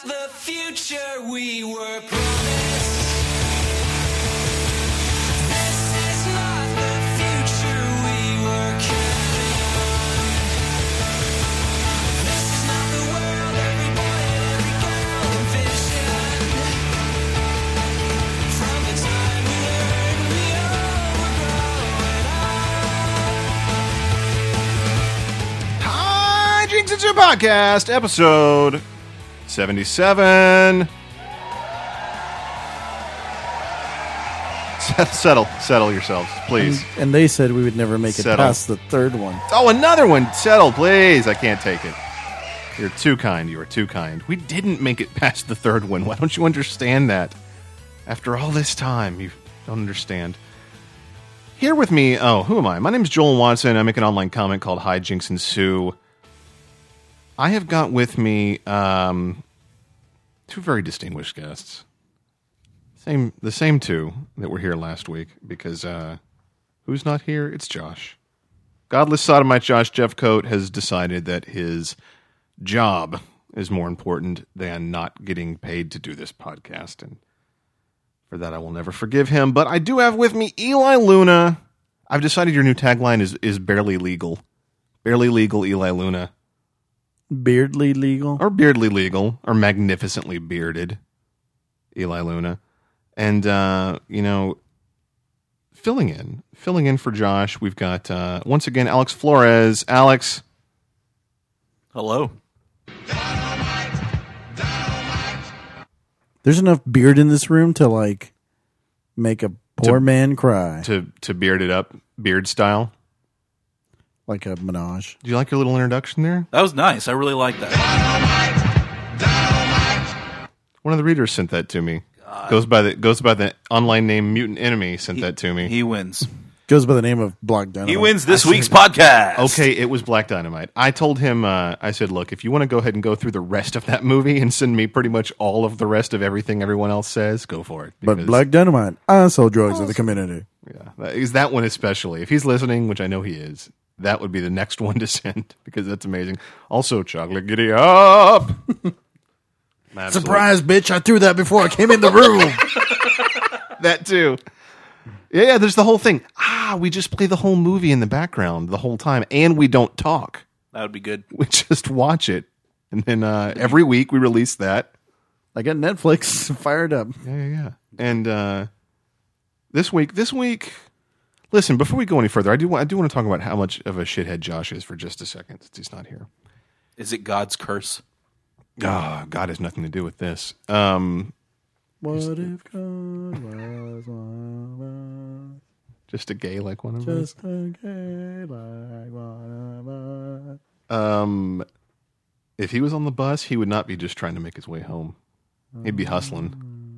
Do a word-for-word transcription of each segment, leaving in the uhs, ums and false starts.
not the future we were promised. This is not the future we were counting on. This is not the world every boy and every girl envisioned. From the time we learned we all were growing up. Hi, Jinx, it's your podcast, episode seventy-seven. Settle, settle yourselves, please. And, and they said we would never make it Settle. past the third one. Oh, another one. Settle, please. I can't take it. You're too kind. You are too kind. We didn't make it past the third one. Why don't you understand that? After all this time, you don't understand. Here with me, oh, who am I? My name is Joel Watson. I make an online comic called Hi, Jinx and Sue. I have got with me um, two very distinguished guests. Same, the same two that were here last week, because uh, who's not here? It's Josh. Godless sodomite Josh Jeffcoat has decided that his job is more important than not getting paid to do this podcast, and for that I will never forgive him. But I do have with me Eli Luna. I've decided your new tagline is, is barely legal. Barely legal, Eli Luna. Beardly legal? Or beardly legal, or magnificently bearded, Eli Luna. And, uh, you know, filling in, filling in for Josh, we've got, uh, once again, Alex Flores. Alex. Hello. There's enough beard in this room to, like, make a poor To- man cry. To, to beard it up, beard style. Like a menage. Do you like your little introduction there? That was nice. I really like that. One of the readers sent that to me. Goes by the goes by the online name Mutant Enemy sent that to me. He wins. Goes by the name of Black Dynamite. He wins this week's podcast. Okay, it was Black Dynamite. I told him, uh, I said, look, if you want to go ahead and go through the rest of that movie and send me pretty much all of the rest of everything everyone else says, go for it. But because- Black Dynamite, I sell drugs in the community. Yeah, that is that one especially. If he's listening, which I know he is, that would be the next one to send because that's amazing. Also, Chocolate Giddy Up. Absolutely. Surprise, bitch. I threw that before I came in the room. That too. Yeah, yeah, there's the whole thing. Ah, we just play the whole movie in the background the whole time, and we don't talk. That would be good. We just watch it. And then uh, every week we release that. I got Netflix fired up. Yeah, yeah, yeah. And uh, this week, this week, listen, before we go any further, I do, I do want to talk about how much of a shithead Josh is for just a second, since he's not here. Is it God's curse? Oh, God has nothing to do with this. Um, What if God was one just a gay like one of of us? us. Just a gay like one of us. Um, if he was on the bus, he would not be just trying to make his way home. He'd be hustling.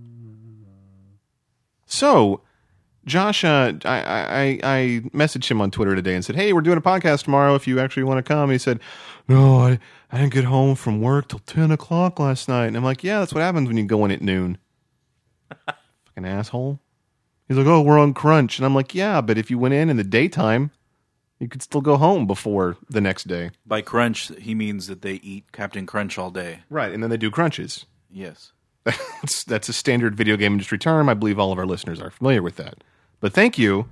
So, Josh, uh, I, I, I messaged him on Twitter today and said, hey, we're doing a podcast tomorrow if you actually want to come. And he said, no, I, I didn't get home from work till ten o'clock last night. And I'm like, yeah, that's what happens when you go in at noon. Fucking asshole. He's like, oh, we're on crunch. And I'm like, yeah, but if you went in in the daytime, you could still go home before the next day. By crunch, he means that they eat Captain Crunch all day. Right, and then they do crunches. Yes. That's, that's a standard video game industry term. I believe all of our listeners are familiar with that. But thank you.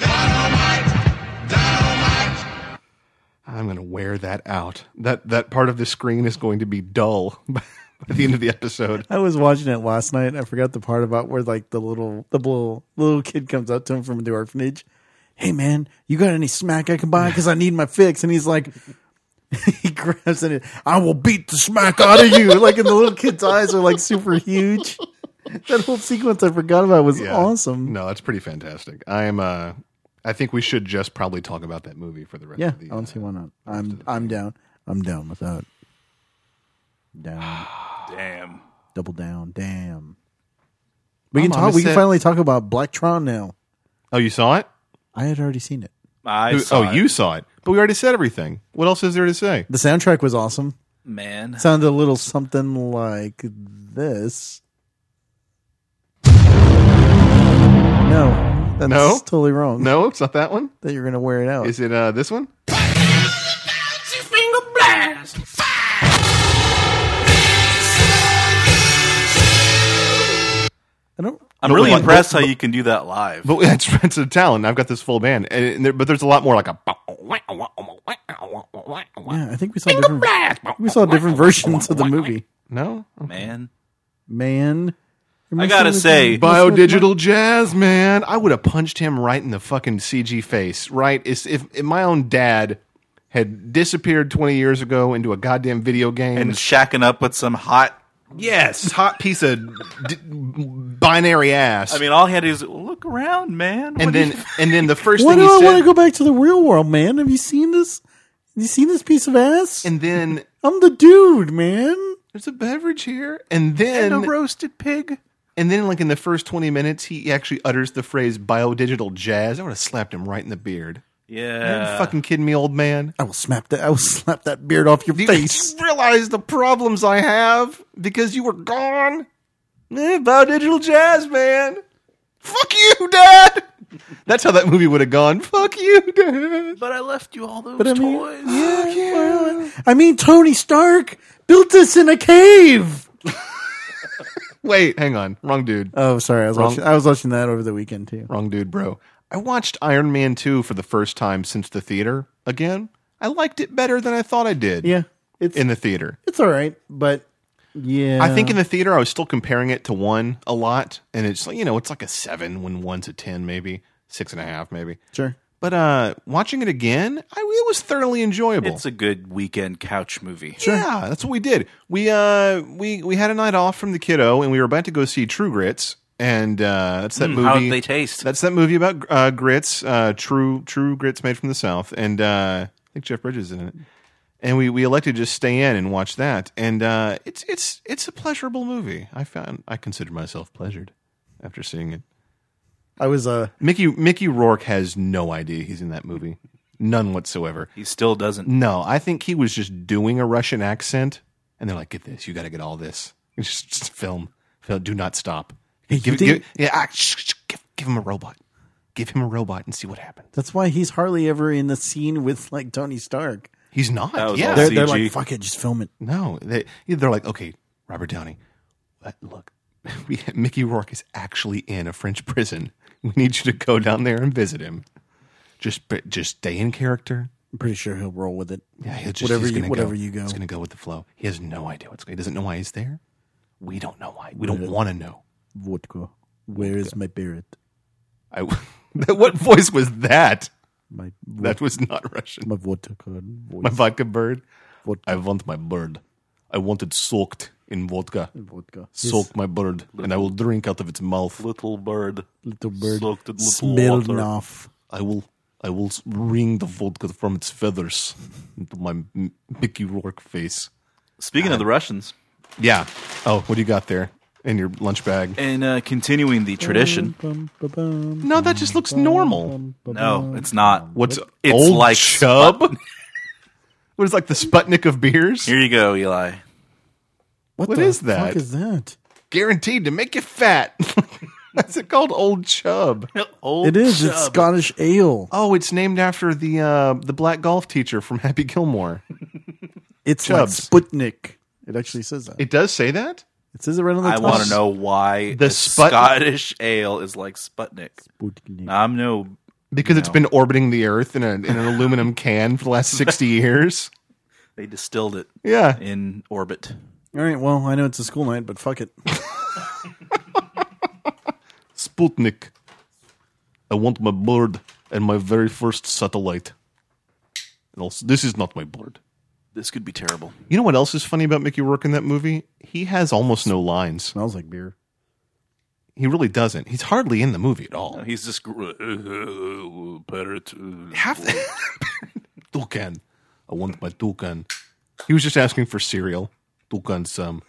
I'm going to wear that out. That that part of the screen is going to be dull by the end of the episode. I was watching it last night. I forgot the part about where like the little the little little kid comes up to him from the orphanage. Hey man, you got any smack I can buy? Because I need my fix. And he's like, he grabs it. I will beat the smack out of you. Like, and the little kid's eyes are like super huge. That whole sequence I forgot about was Yeah. awesome. No, that's pretty fantastic. I am. Uh, I think we should just probably talk about that movie for the rest Yeah, of the. I don't see why not. I'm I'm down. I'm down with that. Down. Damn. Double down. Damn. We My can mama talk. We can said- finally talk about Black Tron now. Oh, you saw it? I had already seen it. I Who- saw oh, it. you saw it. But we already said everything. What else is there to say? The soundtrack was awesome. Man. Sounded a little something like this. No, that's No? totally wrong. No, it's not that one. That you're gonna wear it out. Is it uh, this one? I don't. I'm But really what- impressed but- how you can do that live. But it's, it's a talent. I've got this full band, and, and there, but there's a lot more like a. Yeah, I think we saw different. We saw different versions of the movie. No, Man, Man, Am I gotta saying say, that- biodigital jazz, man. I would have punched him right in the fucking C G face. Right, if, if, if my own dad had disappeared twenty years ago into a goddamn video game and shacking up with some hot. yes, hot piece of d- binary ass. I mean, all he had to do is look around, man. What and do then you- and then the first Why thing do he I want to said, go back to the real world, man? Have you seen this? Have you seen this piece of ass? and then I'm the dude, man. there's a beverage here, and then and a roasted pig. And then, like in the first twenty minutes, he actually utters the phrase "biodigital jazz." I would have slapped him right in the beard. Are you Yeah, fucking kidding me, old man? I will slap that. I will slap that beard off your Do you face. realize the problems I have because you were gone? Eh, biodigital jazz, man. Fuck you, Dad. That's how that movie would have gone. Fuck you, Dad. but I left you all those But I mean, toys. yeah, well, I mean, Tony Stark built this in a cave. Wait, hang on. Wrong dude. Oh, sorry. I was Wrong. watching. I was watching that over the weekend too. Wrong dude, bro. I watched Iron Man two for the first time since the theater again. I liked it better than I thought I did. Yeah, it's In the theater. it's all right, but yeah, I think in the theater I was still comparing it to one a lot, and it's like, you know, it's like a seven when one's a ten, maybe six and a half, maybe. sure. But uh, watching it again, I, it was thoroughly enjoyable. It's a good weekend couch movie. Yeah, that's what we did. We uh, we we had a night off from the kiddo, and we were about to go see True Grits, and uh, that's that Mm, movie. how did they taste? That's that movie about uh, grits, uh, true true grits made from the South, and uh, I think Jeff Bridges is in it. And we, we elected to just stay in and watch that, and uh, it's it's it's a pleasurable movie. I found I consider myself pleasured after seeing it. I was uh Mickey Mickey Rourke has no idea he's in that movie, none whatsoever. He still doesn't. No, I think he was just doing a Russian accent, and they're like, "Get this, you got to get all this. Just, just film, film, do not stop. Hey, give, you think- give, yeah, ah, shh, shh, give, give him a robot. Give him a robot and see what happens." that's why he's hardly ever in the scene with like Tony Stark. He's not. That was yeah, all They're, C G. they're like, fuck it, just film it. no, they, they're like, okay, Robert Downey, uh, look, we, Mickey Rourke is actually in a French prison. We need you to go down there and visit him. Just, just stay in character. I'm pretty sure he'll roll with it. Yeah, he'll just, whatever he's you gonna whatever go. you go. He's going to go with the flow. He has no idea what's going. He doesn't know why he's there. We don't know why. We don't want to know. Vodka. Where is my beard? I, what voice was that? My That was not Russian. my vodka voice. My vodka bird. Vodka. I want my bird. I want it soaked in vodka. vodka. Soak my bird, and I will drink out of its mouth. Little bird. Little bird Soaked in little smelled water. off. I will, I will wring the vodka from its feathers into my M- Mickey Rourke face. Speaking of the Russians, Yeah. Oh, what do you got there in your lunch bag? and uh, continuing the tradition. Bum, ba, bum, No, that just looks normal. bum, ba, No, bum. it's not. What's It's old like Chub? Sput- What is like the Sputnik of beers? Here you go, Eli. What, What the is that? fuck is that? Guaranteed to make you fat. What's it called? Old Chub. Old It is. It's Chub. Scottish ale. Oh, it's named after the uh, the black golf teacher from Happy Gilmore. It's Chubs. like Sputnik. It actually says that. It, It does say that? says it right on the I top. want to know why The the Sput- Scottish ale is like Sputnik. Sputnik. I'm no. Because it's No. been orbiting the Earth in, a, in an aluminum can for the last sixty years. They distilled it Yeah. in orbit. All right. Well, I know it's a school night, but fuck it. Sputnik. I want my bird and my very first satellite. And also, this is not my bird. This could be terrible. You know what else is funny about Mickey Rourke in that movie? He has almost no lines. Smells like beer. He really doesn't. He's hardly in the movie at all. He's just gr- parrot. Half the toucan. I want my toucan. He was just asking for cereal. Toucan some.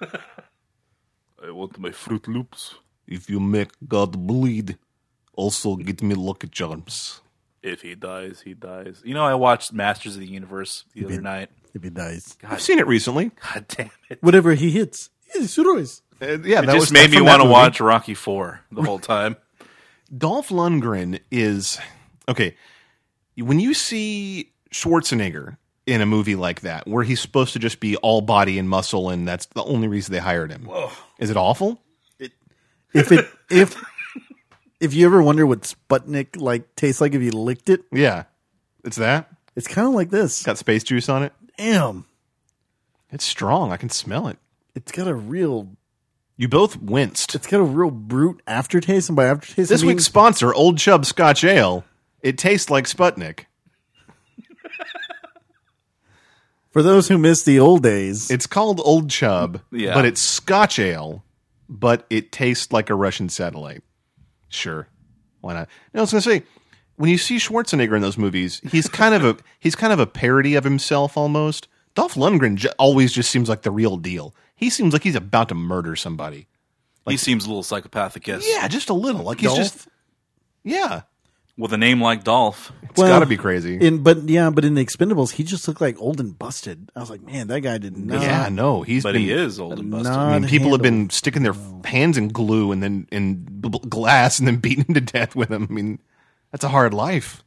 I want my Fruit Loops. If you make God bleed, also get me Lucky Charms. If he dies, he dies. You know, I watched Masters of the Universe the other night. If he dies, I've seen it recently. God damn it! whatever he hits, he's Surois. Uh, yeah, It that just was made me from that want to movie. watch Rocky Four the whole time. Dolph Lundgren is okay. When you see Schwarzenegger in a movie like that, where he's supposed to just be all body and muscle, and that's the only reason they hired him, is it awful? If it if if you ever wonder what Sputnik like tastes like if you licked it, Yeah. It's that. it's kind of like this. Got space juice on it. Damn, It's strong. I can smell it. it's got a real You both winced. it's got a real brute aftertaste, and by aftertaste, This I mean, week's sponsor, Old Chub Scotch Ale. It tastes like Sputnik. for those who miss the old days, It's called Old Chub, Yeah. but it's Scotch Ale, but it tastes like a Russian satellite. Sure. Why not? No, I was going to say, when you see Schwarzenegger in those movies, he's kind of a he's kind of a parody of himself almost. Dolph Lundgren j- always just seems like the real deal. He seems like he's about to murder somebody. he seems a little psychopathic, yes. Yeah, just a little. Like he's Dolph? just yeah. With a name like Dolph. It's got to be crazy. in but yeah, but in the Expendables, he just looked like old and busted. I was like, man, that guy did not. yeah, no, he's But been, he is old and busted. Not I mean, people have been handled. sticking their hands in glue and then in b- b- glass and then beaten him to death with them. I mean, that's a hard life.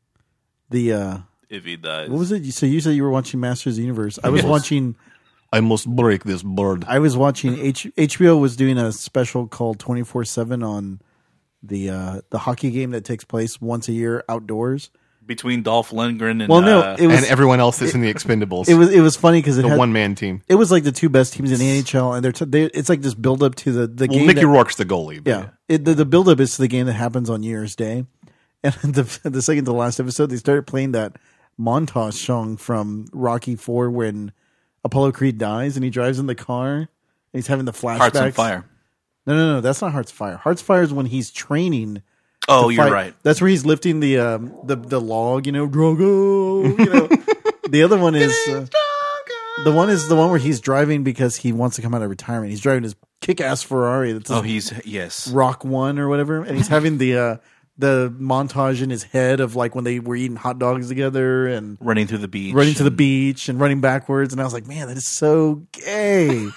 The uh, If he dies. what was it? So you said you were watching Masters of the Universe. I was Yes. watching. I must break this bird. I was watching H- HBO was doing a special called twenty-four seven on the uh, the hockey game that takes place once a year outdoors. Between Dolph Lundgren and Well, no, uh, it was and everyone else that's in the Expendables. it was it was funny because it the had, one man team. it was like the two best teams in the N H L, and they're t- they, it's like this build up to the the Well, game. Mickey that- Rourke's the goalie. but Yeah, it, the, the build up is to the game that happens on New Year's Day, and the the second to last episode they started playing that montage song from Rocky Four when Apollo Creed dies and he drives in the car and he's having the flashbacks. Hearts on Fire. No, no, no, that's not Hearts of Fire. Hearts of Fire is when he's training. Oh, to you're fight. right. That's where he's lifting the um, the the log. You know, Drogo. You know, the other one is uh, the one is the one where he's driving because he wants to come out of retirement. He's driving his kick-ass Ferrari. That's Oh, his he's, yes. Rock One or whatever, and he's having the uh, the montage in his head of like when they were eating hot dogs together and Running through the beach. running to the and- beach and running backwards. And I was like, man, that is so gay.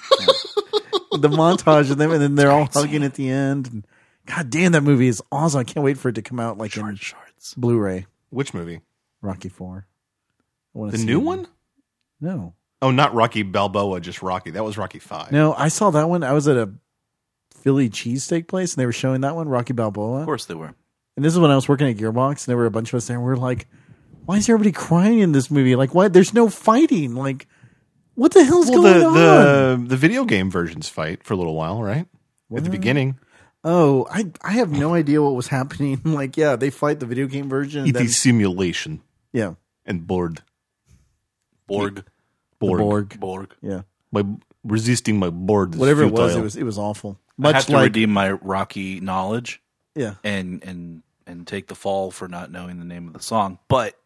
The montage of them, and then they're all hugging at the end. And God damn, that movie is awesome. I can't wait for it to come out like in Shorts. Blu-ray. Which movie? Rocky Four. I wanna The see new it. one? No, Oh, not Rocky Balboa, just Rocky. That was Rocky Five. no. I saw that one. I was at a Philly cheesesteak place, and they were showing that one, Rocky Balboa. Of course they were. And this is when I was working at Gearbox, and there were a bunch of us there, and we were like, why is everybody crying in this movie? Like, why? There's no fighting. Like, what the hell's Well, going the, on? the the video game versions fight for a little while, right? At the beginning, Oh, I I have no idea what was happening. Like, yeah, they fight the video game version. And it then, is simulation yeah, and bored. Borg. Borg. Borg. Borg. Yeah, My resisting my board. Is whatever it was, futile. it was it was awful. I Much have to like redeem my Rocky knowledge yeah, and and and take the fall for not knowing the name of the song. But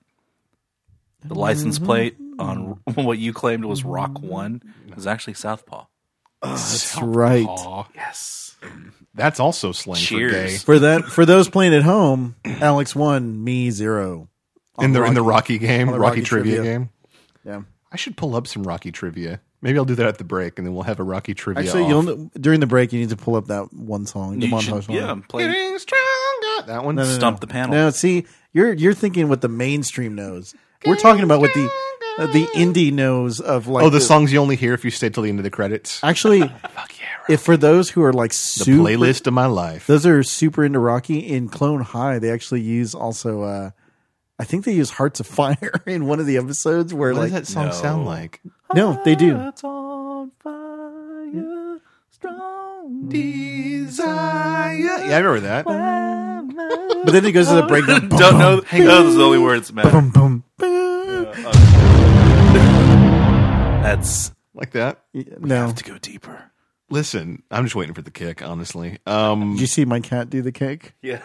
the license plate on what you claimed was Rock One is actually Southpaw. that's right. Aw, Yes. that's also slang Cheers. for gay. For that, for those playing at home, Alex won, me zero. In the in the Rocky. Rocky game, On the Rocky, Rocky trivia, trivia. game. Yeah, I should pull up some Rocky trivia. Maybe I'll do that at the break, and then we'll have a Rocky trivia. actually, off. you'll during the break you need to pull up that one song, the You montage should, song. yeah, play Getting stronger. That one. No, no, no. Stump the panel. No, see, you're you're thinking what the mainstream knows. We're talking about what the uh, the indie knows of like Oh, the songs you only hear if you stay till the end of the credits. Actually, Fuck yeah! if for those who are like The super, playlist of my life. those are super into Rocky in Clone High, they actually use also. Uh, I think they use Hearts of Fire in one of the episodes where What like does that song no. sound like? no, they do. Hearts on fire, strong Desire. Yeah, I remember that. But then it goes to the breakdown. Don't know. Hang on, those are the only words that matter. Boom, boom, boom. That's Like that. No, have to go deeper. Listen, I'm just waiting for the kick, honestly. Um, did you see my cat do the cake? Yeah.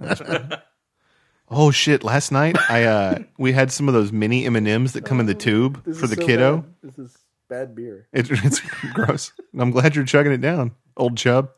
oh shit! Last night, I uh, we had some of those mini M and M's that come in the tube for the kiddo. This is bad beer. It, it's gross. I'm glad you're chugging it down, old chub.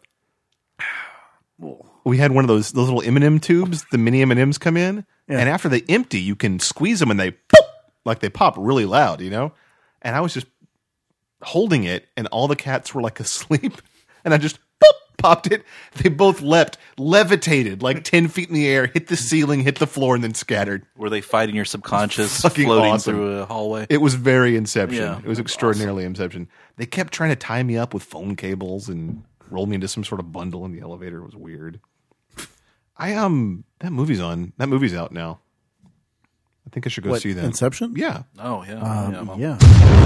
We had one of those those little M and M tubes. The mini M and M's come in, Yeah. and after they empty, you can squeeze them, and they pop, like they pop really loud, you know. And I was just holding it, and all the cats were like asleep, and I just pop, popped it. They both leapt, levitated like ten feet in the air, hit the ceiling, hit the floor, and then scattered. Were they fighting your subconscious, Fucking floating awesome. through a hallway? It was very Inception. Yeah, it was that's extraordinarily Inception. They kept trying to tie me up with phone cables, and rolled me into some sort of bundle in the elevator. It was weird. I um that movie's on. That movie's out now. I think I should go What, see that. Inception? Yeah, Oh yeah, Um, yeah. well, yeah.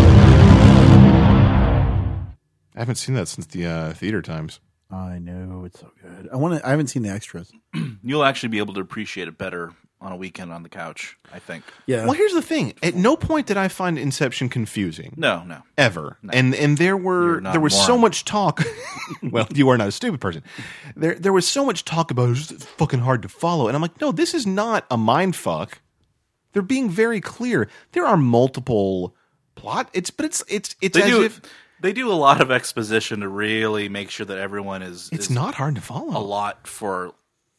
I haven't seen that since the uh, theater times. I know it's so good. I want to. I haven't seen the extras. You'll actually be able to appreciate it better on a weekend on the couch, I think. Yeah. Well, here's the thing. At no point did I find Inception confusing. No, no. Ever. And and there were You're not there was a so moron. much talk. Well, you are not a stupid person. There there was so much talk about it was fucking hard to follow. And I'm like, no, this is not a mind fuck. They're being very clear. There are multiple plot. It's but it's it's it's They as do if they do a lot of exposition to really make sure that everyone is it's is not hard to follow. a lot for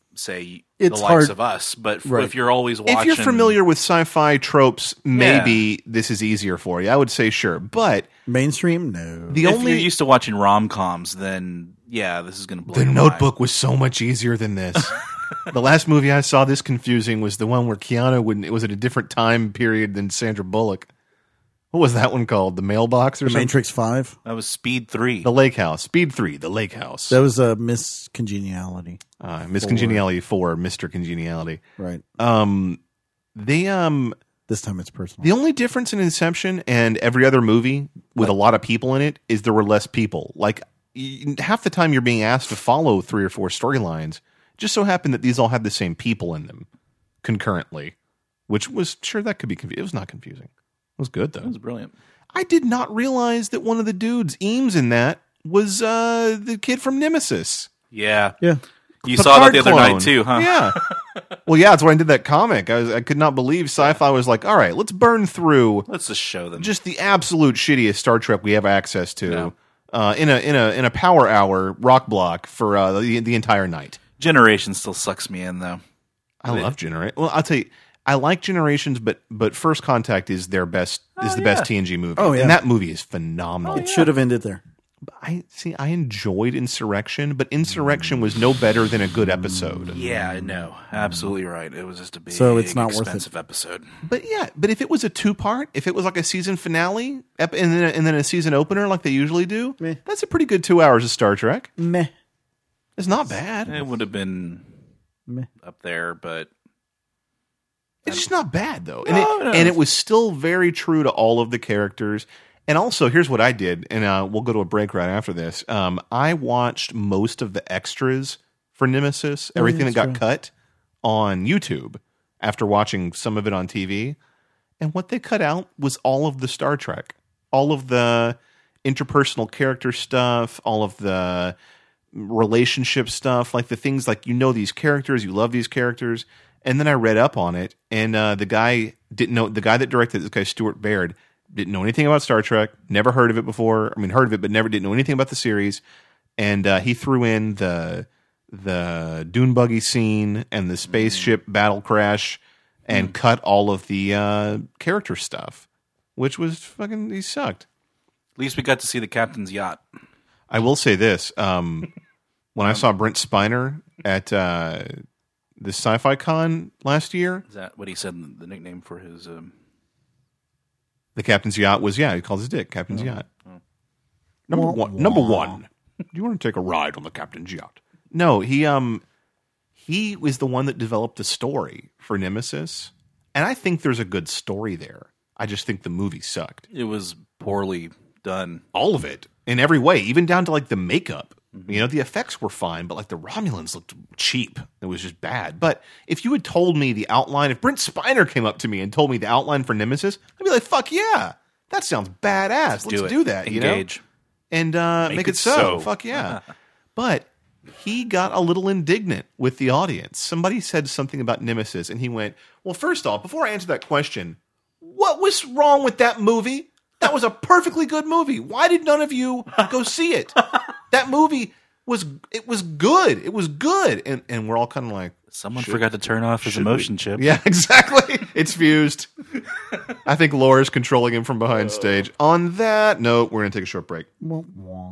say It's the likes hard- of us. But f- Right. if you're always watching If you're familiar with sci-fi tropes, maybe this is easier for you. I would say sure, but Mainstream? No. the if only you're used to watching rom coms, then yeah, this is gonna blow The your Notebook mind. was so much easier than this. The last movie I saw this confusing was the one where Keanu would it was at a different time period than Sandra Bullock. What was that one called? The Mailbox or The something? Matrix Five. That was Speed Three. The Lake House. Speed three, The Lake House. That was a Miss Congeniality. Uh, Miss Congeniality four, Mister Congeniality. Right. Um, they um This time it's personal. the only difference in Inception and every other movie with a lot of people in it is there were less people. Like y- half the time you're being asked to follow three or four storylines. Just so happened that these all had the same people in them concurrently, which was sure that could be confusing. It was not confusing. It was good though. That was brilliant. I did not realize that one of the dudes, Eames, in that was uh, the kid from Nemesis. Yeah, yeah. you saw that Picard the other clone. night too, huh? Yeah. Well, yeah, that's why I did that comic. I was, I could not believe sci-fi was like, all right, let's burn through Let's just show them. just the absolute shittiest Star Trek we have access to Yeah. uh, in a in a in a power hour rock block for uh, the the entire night. Generation still sucks me in though. I love Generation. Well, I'll tell you, I like Generations, but but First Contact is their best is the yeah. best T N G movie. Oh, yeah. And that movie is phenomenal. It should have ended there. I see. I enjoyed Insurrection, but Insurrection was no better than a good episode. Yeah, I know. Absolutely right. It was just a big, So it's not worth it. expensive episode. But yeah, but if it was a two part, if it was like a season finale ep- and then a, and then a season opener like they usually do, Meh. that's a pretty good two hours of Star Trek. Meh. It's not bad. It would have been Meh. up there, but It's just not bad though, and No, it, no. and it was still very true to all of the characters. And also, here's what I did, and uh, we'll go to a break right after this. Um, I watched most of the extras for Nemesis, everything that that's got right. cut on YouTube after watching some of it on T V. And what they cut out was all of the Star Trek, all of the interpersonal character stuff, all of the relationship stuff, like the things like you know these characters, you love these characters. And then I read up on it, and uh, the guy didn't know, the guy that directed it, this guy, Stuart Baird, didn't know anything about Star Trek, never heard of it before. I mean, heard of it, but never didn't know anything about the series. And uh, he threw in the the dune buggy scene and the spaceship battle crash and cut all of the uh, character stuff, which was fucking, he sucked. at least we got to see the captain's yacht. I will say this. Um, when I saw Brent Spiner at uh, the Sci-Fi Con last year, Is that what he said? The nickname for his. Um, the captain's yacht was, yeah, he calls his dick Captain's Yacht. Number Wah, one. wah. Number one. Do you want to take a ride on the captain's yacht? No, he um he was the one that developed the story for Nemesis, and I think there's a good story there. I just think the movie sucked. it was poorly done. All of it in every way, even down to like the makeup. You know, the effects were fine, but like the Romulans looked cheap. It was just bad. But if you had told me the outline, if Brent Spiner came up to me and told me the outline for Nemesis, I'd be like, "Fuck yeah, that sounds badass. Let's do do, it. that." You know, Engage. and uh, make, Make it, it so. so. Fuck yeah. But he got a little indignant with the audience. Somebody said something about Nemesis, and he went, "Well, first off, before I answer that question, what was wrong with that movie? That was a perfectly good movie. Why did none of you go see it? That movie was it was good. It was good." And and we're all kind of like, Someone forgot to turn off his emotion chip. yeah, exactly. It's fused. I think Laura's controlling him from behind stage. On that note, we're going to take a short break. Wah, wah.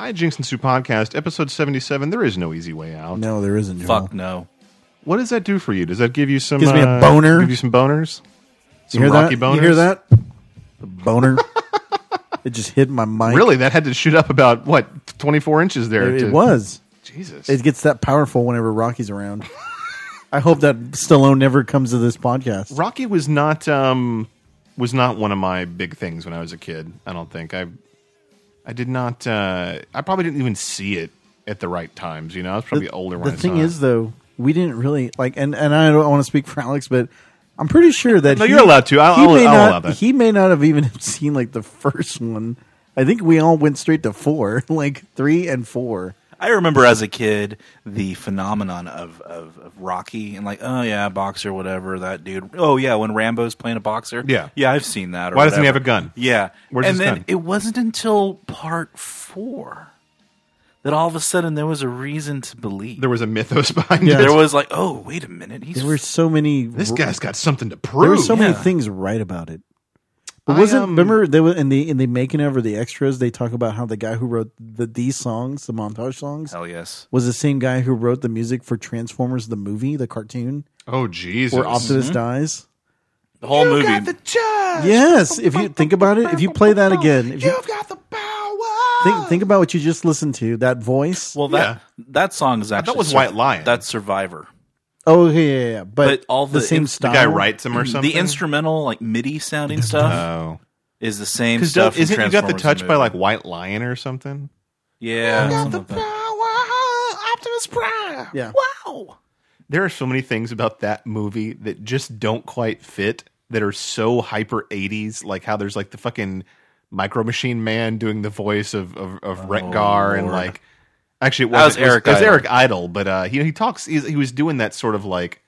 Hijinks and Sue podcast, episode seventy-seven. There is no easy way out. No, there isn't. Joel. Fuck no. What does that do for you? Does that give you some? Gives me a uh, boner. Give you some boners? You Some hear rocky that? boners? You hear that? The boner. It just hit my mic. Really? That had to shoot up about what twenty-four inches there. It, to- it was. Jesus. It gets that powerful whenever Rocky's around. I hope that Stallone never comes to this podcast. Rocky was not um, was not one of my big things when I was a kid. I don't think I I did not. Uh, I probably didn't even see it at the right times. You know, I was probably older when The I thing saw is, it. though, we didn't really like, and, and I don't want to speak for Alex, but I'm pretty sure that No, he- you're allowed to. I'll- he I'll- may I'll not. allow that. He may not have even seen like the first one. I think we all went straight to four, like three and four. I remember as a kid the phenomenon of, of, of Rocky and like, oh yeah, boxer, whatever, that dude. Oh yeah, when Rambo's playing a boxer. Yeah. Yeah, I've seen that. Or Why doesn't he whatever. have a gun? Yeah. Where's and his then gun? it wasn't until part four that all of a sudden there was a reason to believe. There was a mythos behind Yeah. it. There was like, oh, wait a minute. He's There were so many. This guy's got something to There were prove. so many yeah. things right about it. But I, wasn't um, remember they were in the in the making of or the extras they talk about how the guy who wrote the these songs, the montage songs, hell yes. was the same guy who wrote the music for Transformers the movie, the cartoon, Oh Jesus! where Optimus dies. The whole movie. Yes, if you think about it, if you play that again, if you got the power. think think about what you just listened to, that voice. well, that that song is actually was Sur- White Lion. That's Survivor. Oh yeah, yeah, yeah. But, But all the, the same in- the style. The guy writes him or something. The instrumental, like MIDI sounding stuff, Oh, is the same because stuff. from isn't you got the Transformers touch the by movie. like White Lion or something? Yeah. Got something the like that. power, Optimus Prime. Yeah. Wow. There are so many things about that movie that just don't quite fit. That are so hyper eighties, like how there's like the fucking Micro Machine Man doing the voice of of, of Retgar, and Lord. like actually it That wasn't, was Eric it was, it was Idle. Eric Idle, but uh, he he talks. He, he was doing that sort of like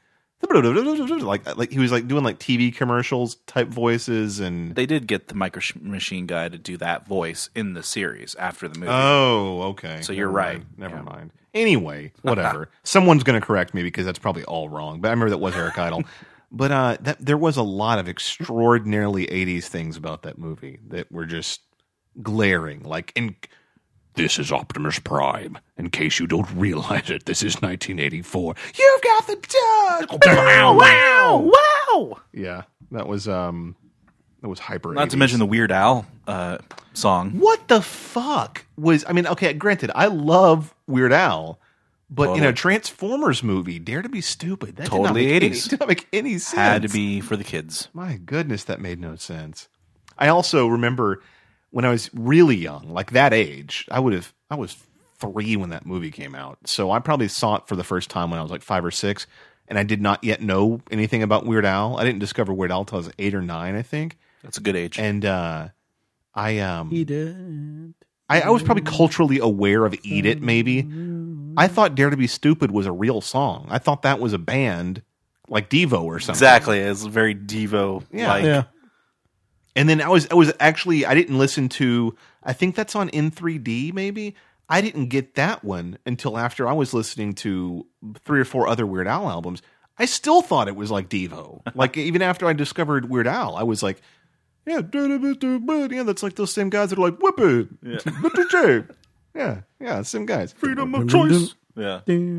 like like he was like doing like T V commercials type voices, and They did get the Micro Sh- Machine guy to do that voice in the series after the movie. oh okay, So you're Never right. mind. Never Yeah. mind. Anyway, whatever. Someone's going to correct me because that's probably all wrong. But I remember that was Eric Idle. But uh, that there was a lot of extraordinarily eighties things about that movie that were just glaring. Like, in this is Optimus Prime. In case you don't realize it, this is nineteen eighty-four. You've got the touch. Wow, wow, wow. Yeah, that was um, that was hyper. Not to mention the Weird Al uh, song. What the fuck was? I mean, okay, granted, I love Weird Al, but in Totally. a Transformers movie, Dare to Be Stupid, that Totally did not make any, eighties. did not make any sense. Had to be for the kids. My goodness, that made no sense. I also remember when I was really young, like that age, I would have, I was three when that movie came out, so I probably saw it for the first time when I was like five or six, and I did not yet know anything about Weird Al. I didn't discover Weird Al until I was eight or nine, I think, That's a good age. and uh, I um. He did. I, I was probably culturally aware of Eat It, maybe. I thought Dare to Be Stupid was a real song. I thought that was a band like Devo or something. Exactly. It's very Devo. Yeah. Like, Yeah. And then I was I was actually I didn't listen to I think that's on N three D maybe. I didn't get that one until after I was listening to three or four other Weird Al albums. I still thought it was like Devo. Like even after I discovered Weird Al, I was like, yeah, yeah, that's like those same guys that are like, whip it, yeah, yeah, yeah, same guys. Freedom of choice. Yeah.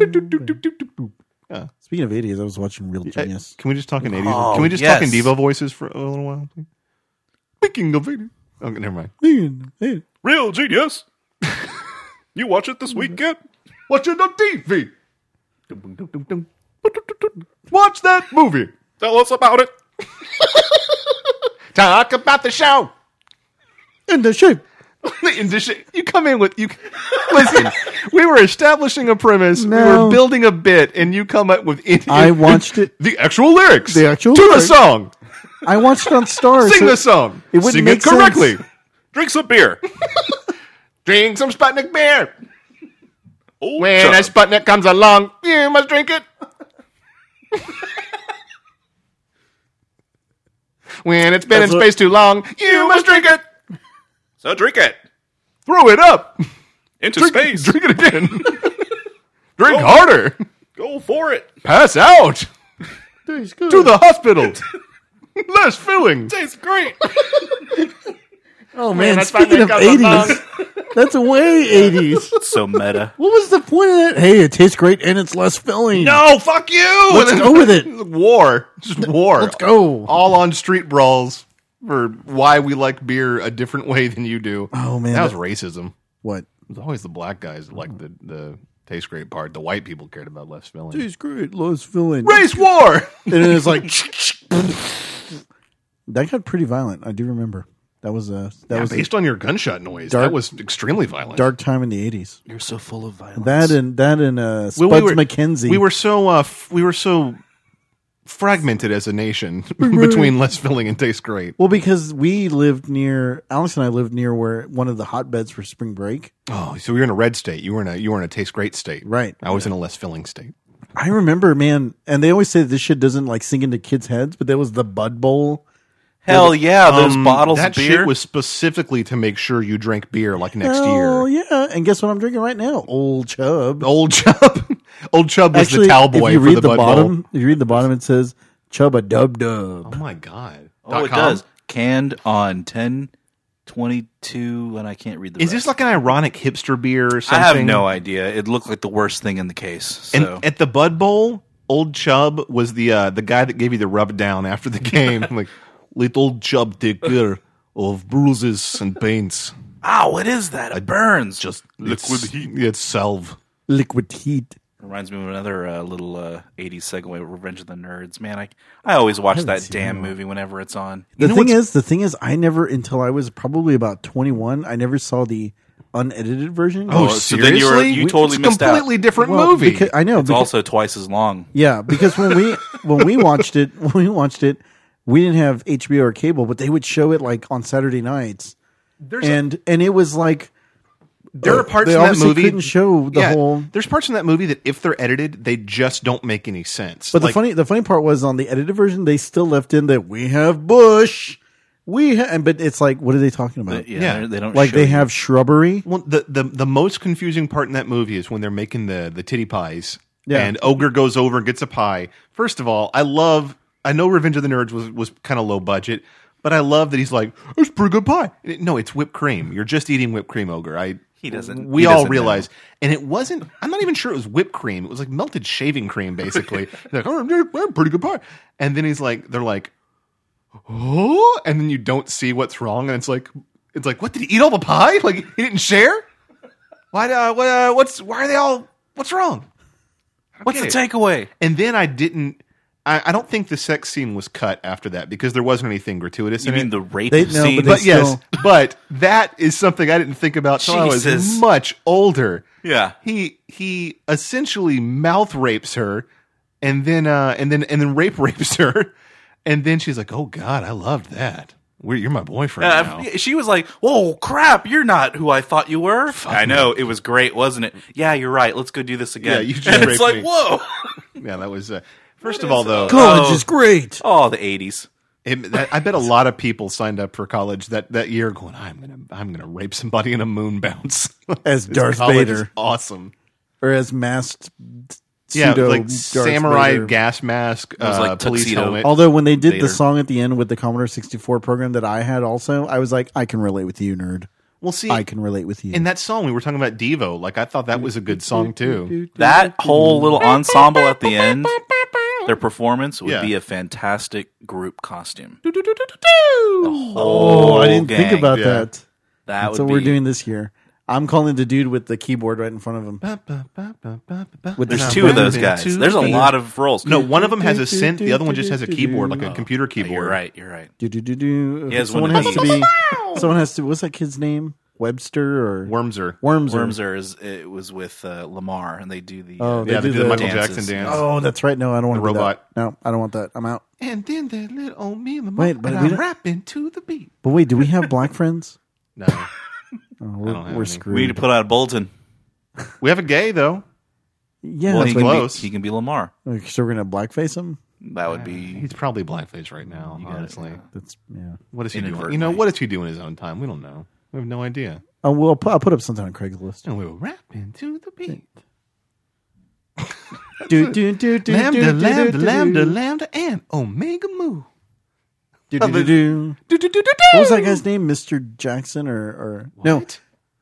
Yeah. Speaking of eighties, I was watching Real Hey, Genius. can we just talk in eighties? Oh, Can we just yes. talk in Devo voices for a little while? Please? Speaking of eighties. Okay, never mind. Hey, Real genius. You watch it this weekend? Watch it on T V. Watch that movie. Tell us about it. Talk about the show. in the shape. In the sh- you come in with you. Listen, we were establishing a premise. We No. were building a bit, and you come up with it. I watched it. The actual lyrics. The actual to lyrics. the song. I watched it on Stars. Sing so the song. it wouldn't Sing make it correctly. sense. Drink some beer. Drink some Sputnik beer. Old When a Chub. Sputnik comes along, you must drink it. When it's been That's in what- space too long, you must drink it. So drink it. Throw it up. Into Drink, space. drink it again. Drink Go. harder. Go for it. Pass out. Tastes good. To the hospital. Less filling. Tastes great. Oh man, that's speaking finally of comes along. eighties, That's way eighties. So meta. What was the point of that? Hey, it tastes great and it's less filling. No, fuck you. Let's And go with it. War, just war. Let's go. All on street brawls for why we like beer a different way than you do. Oh, man, that was that- racism. What? It was always the black guys that liked the the taste great part. The white people cared about less filling. Tastes great, less filling. Race war. And then it's like that got pretty violent. I do remember. That was a that Yeah, was a based on your gunshot noise, Dark- that was extremely violent. dark time in the eighties. You're so full of violence. That and that and uh, Spuds We- we were- McKenzie. We were so uh, f- we were so fragmented as a nation between less filling and taste great. well because we lived near Alex and I lived near where one of the hotbeds for spring break. Oh, so you're in a red state. You were in a you were in a taste great state, Right. I was in a less filling state. I remember, man, and they always say this shit doesn't like sink into kids' heads, but there was the Bud Bowl. Hell yeah, those Um, bottles that of beer. shit was specifically to make sure you drank beer like next Oh year. yeah, and guess what I'm drinking right now? Old Chub. Old Chub, Old Chub was Actually, the towel boy if you for read the, the, Bud bottom, Bowl. if you read the bottom, it says Chub a dub dub. Oh my god! oh, Dot it com? does. Canned on ten twenty-two, and I can't read the Is rest. this like an ironic hipster beer or I something? have no idea. It looked like the worst thing in the case. So. And at the Bud Bowl, Old Chub was the uh, the guy that gave you the rub down after the game. Like, let Old Chub take care of bruises and pains. Ow, what is that? It burns. Just liquid it's, heat. It's salve. Liquid heat. Reminds me of another uh, little uh, eighties segue, Revenge of the Nerds. Man, I I always watch haven't that seen damn that. movie whenever it's on. The know thing what's- is, the thing is, I never until I was probably about twenty-one. I never saw the unedited version. Oh, so then you were- seriously? you totally it's missed a out. completely different Well, movie. because- I know. It's because- also twice as long. yeah, because when we when we watched it, when we watched it, we didn't have H B O or cable, but they would show it like on Saturday nights, There's a- and and it was like there are parts they in that obviously movie couldn't show the yeah, whole. There's parts in that movie that if they're edited, they just don't make any sense. But the Like, funny the funny part was on the edited version, they still left in that we have bush, we ha-, and but it's like, what are they talking about? But, yeah, Yeah. they're- they don't Like show they you. have shrubbery. Well, the, the the most confusing part in that movie is when they're making the the titty pies, Yeah. and Ogre goes over and gets a pie. First of all, I love. I know Revenge of the Nerds was was kind of low budget, but I love that he's like, "It's pretty good pie." It- no, it's whipped cream. You're just eating whipped cream, Ogre. I He doesn't- We he all doesn't realize, and it wasn't. I'm not even sure it was whipped cream. It was like melted shaving cream, basically. He's like, "Oh, yeah, pretty good pie," and then he's like, "They're like." Oh, and then you don't see what's wrong, and it's like, it's like, what, did he eat all the pie? Like he didn't share? Why? Uh, what, uh, what's? Why are they all? What's wrong? What's the get it. takeaway? And then I didn't. I, I don't think the sex scene was cut after that because there wasn't anything gratuitous You in mean it. the rape They- no, scene? but but they yes, still- but that is something I didn't think about till I was Jesus. much older. Yeah. he he essentially mouth rapes her, and then uh, and then and then rape rapes her, and then she's like, "Oh God, I loved that. We're, you're my boyfriend Uh, now." she was like, "Whoa, crap! You're not who I thought you were." I know it was great, wasn't it? Yeah, you're right. Let's go do this again. Yeah, you just and it's raped like, me. whoa! Yeah, that was. Uh, first of all, though, College Oh. is great. Oh, the eighties. it, that, I bet a lot of people signed up for college that, that year, going, "I'm gonna I'm gonna rape somebody in a moon bounce." As This Darth college Vader. is awesome. Or as masked Yeah, pseudo like Darth samurai Vader. gas mask, was uh, like police tuxedo. helmet. Although when they did Vader. the song at the end with the Commodore sixty-four program that I had also, I was like, I can relate with you, nerd. Well, see, I can relate with you. in that song we were talking about Devo. Like I thought that was a good song too. That whole little ensemble at the end, their performance would Yeah. be a fantastic group costume. The oh, whole I didn't think gang. about Yeah. that. That That's would what be, we're doing this year. I'm calling the dude with the keyboard right in front of him. With There's the two of those Been guys. to There's a the- lot of roles. No, one of them has a synth. The other one just has a keyboard, like a computer keyboard. You're right. You're right. Do do do do. He has Someone one has of to these. be. Someone has to. What's that kid's name? Webster or Wormser. Worms? Wormser is it was with uh, Lamar, and they do the Oh, uh, they Yeah, they do do the the Michael dances. Jackson dance. Oh, that's right. No, I don't want The to do robot. that. No, I don't want that. I'm out. And then that little old me, Lamar, Wait, but and we I'm don't- rapping to the beat. But wait, do we have black friends? No, Oh, we're don't have we're any. screwed. we need to put out a bulletin. we have a gay though. yeah, Well, that's he what- can, close. be, he can be Lamar. so we're gonna blackface him. That would be. He's probably blackface right now. got it, Honestly, yeah. That's yeah. what is he doing? Inadvertently. You know, what is he doing in his own time? We don't know. We have no idea. Oh well, I'll put, I'll put up something on Craigslist. And we were rapping to the beat. Do do do do Lambda, do, do, lambda, do, lambda, do. lambda, and omega mu. Do, do, do, do. Do, do, do, do, What was that do. guy's name? Mister Jackson or or no? What?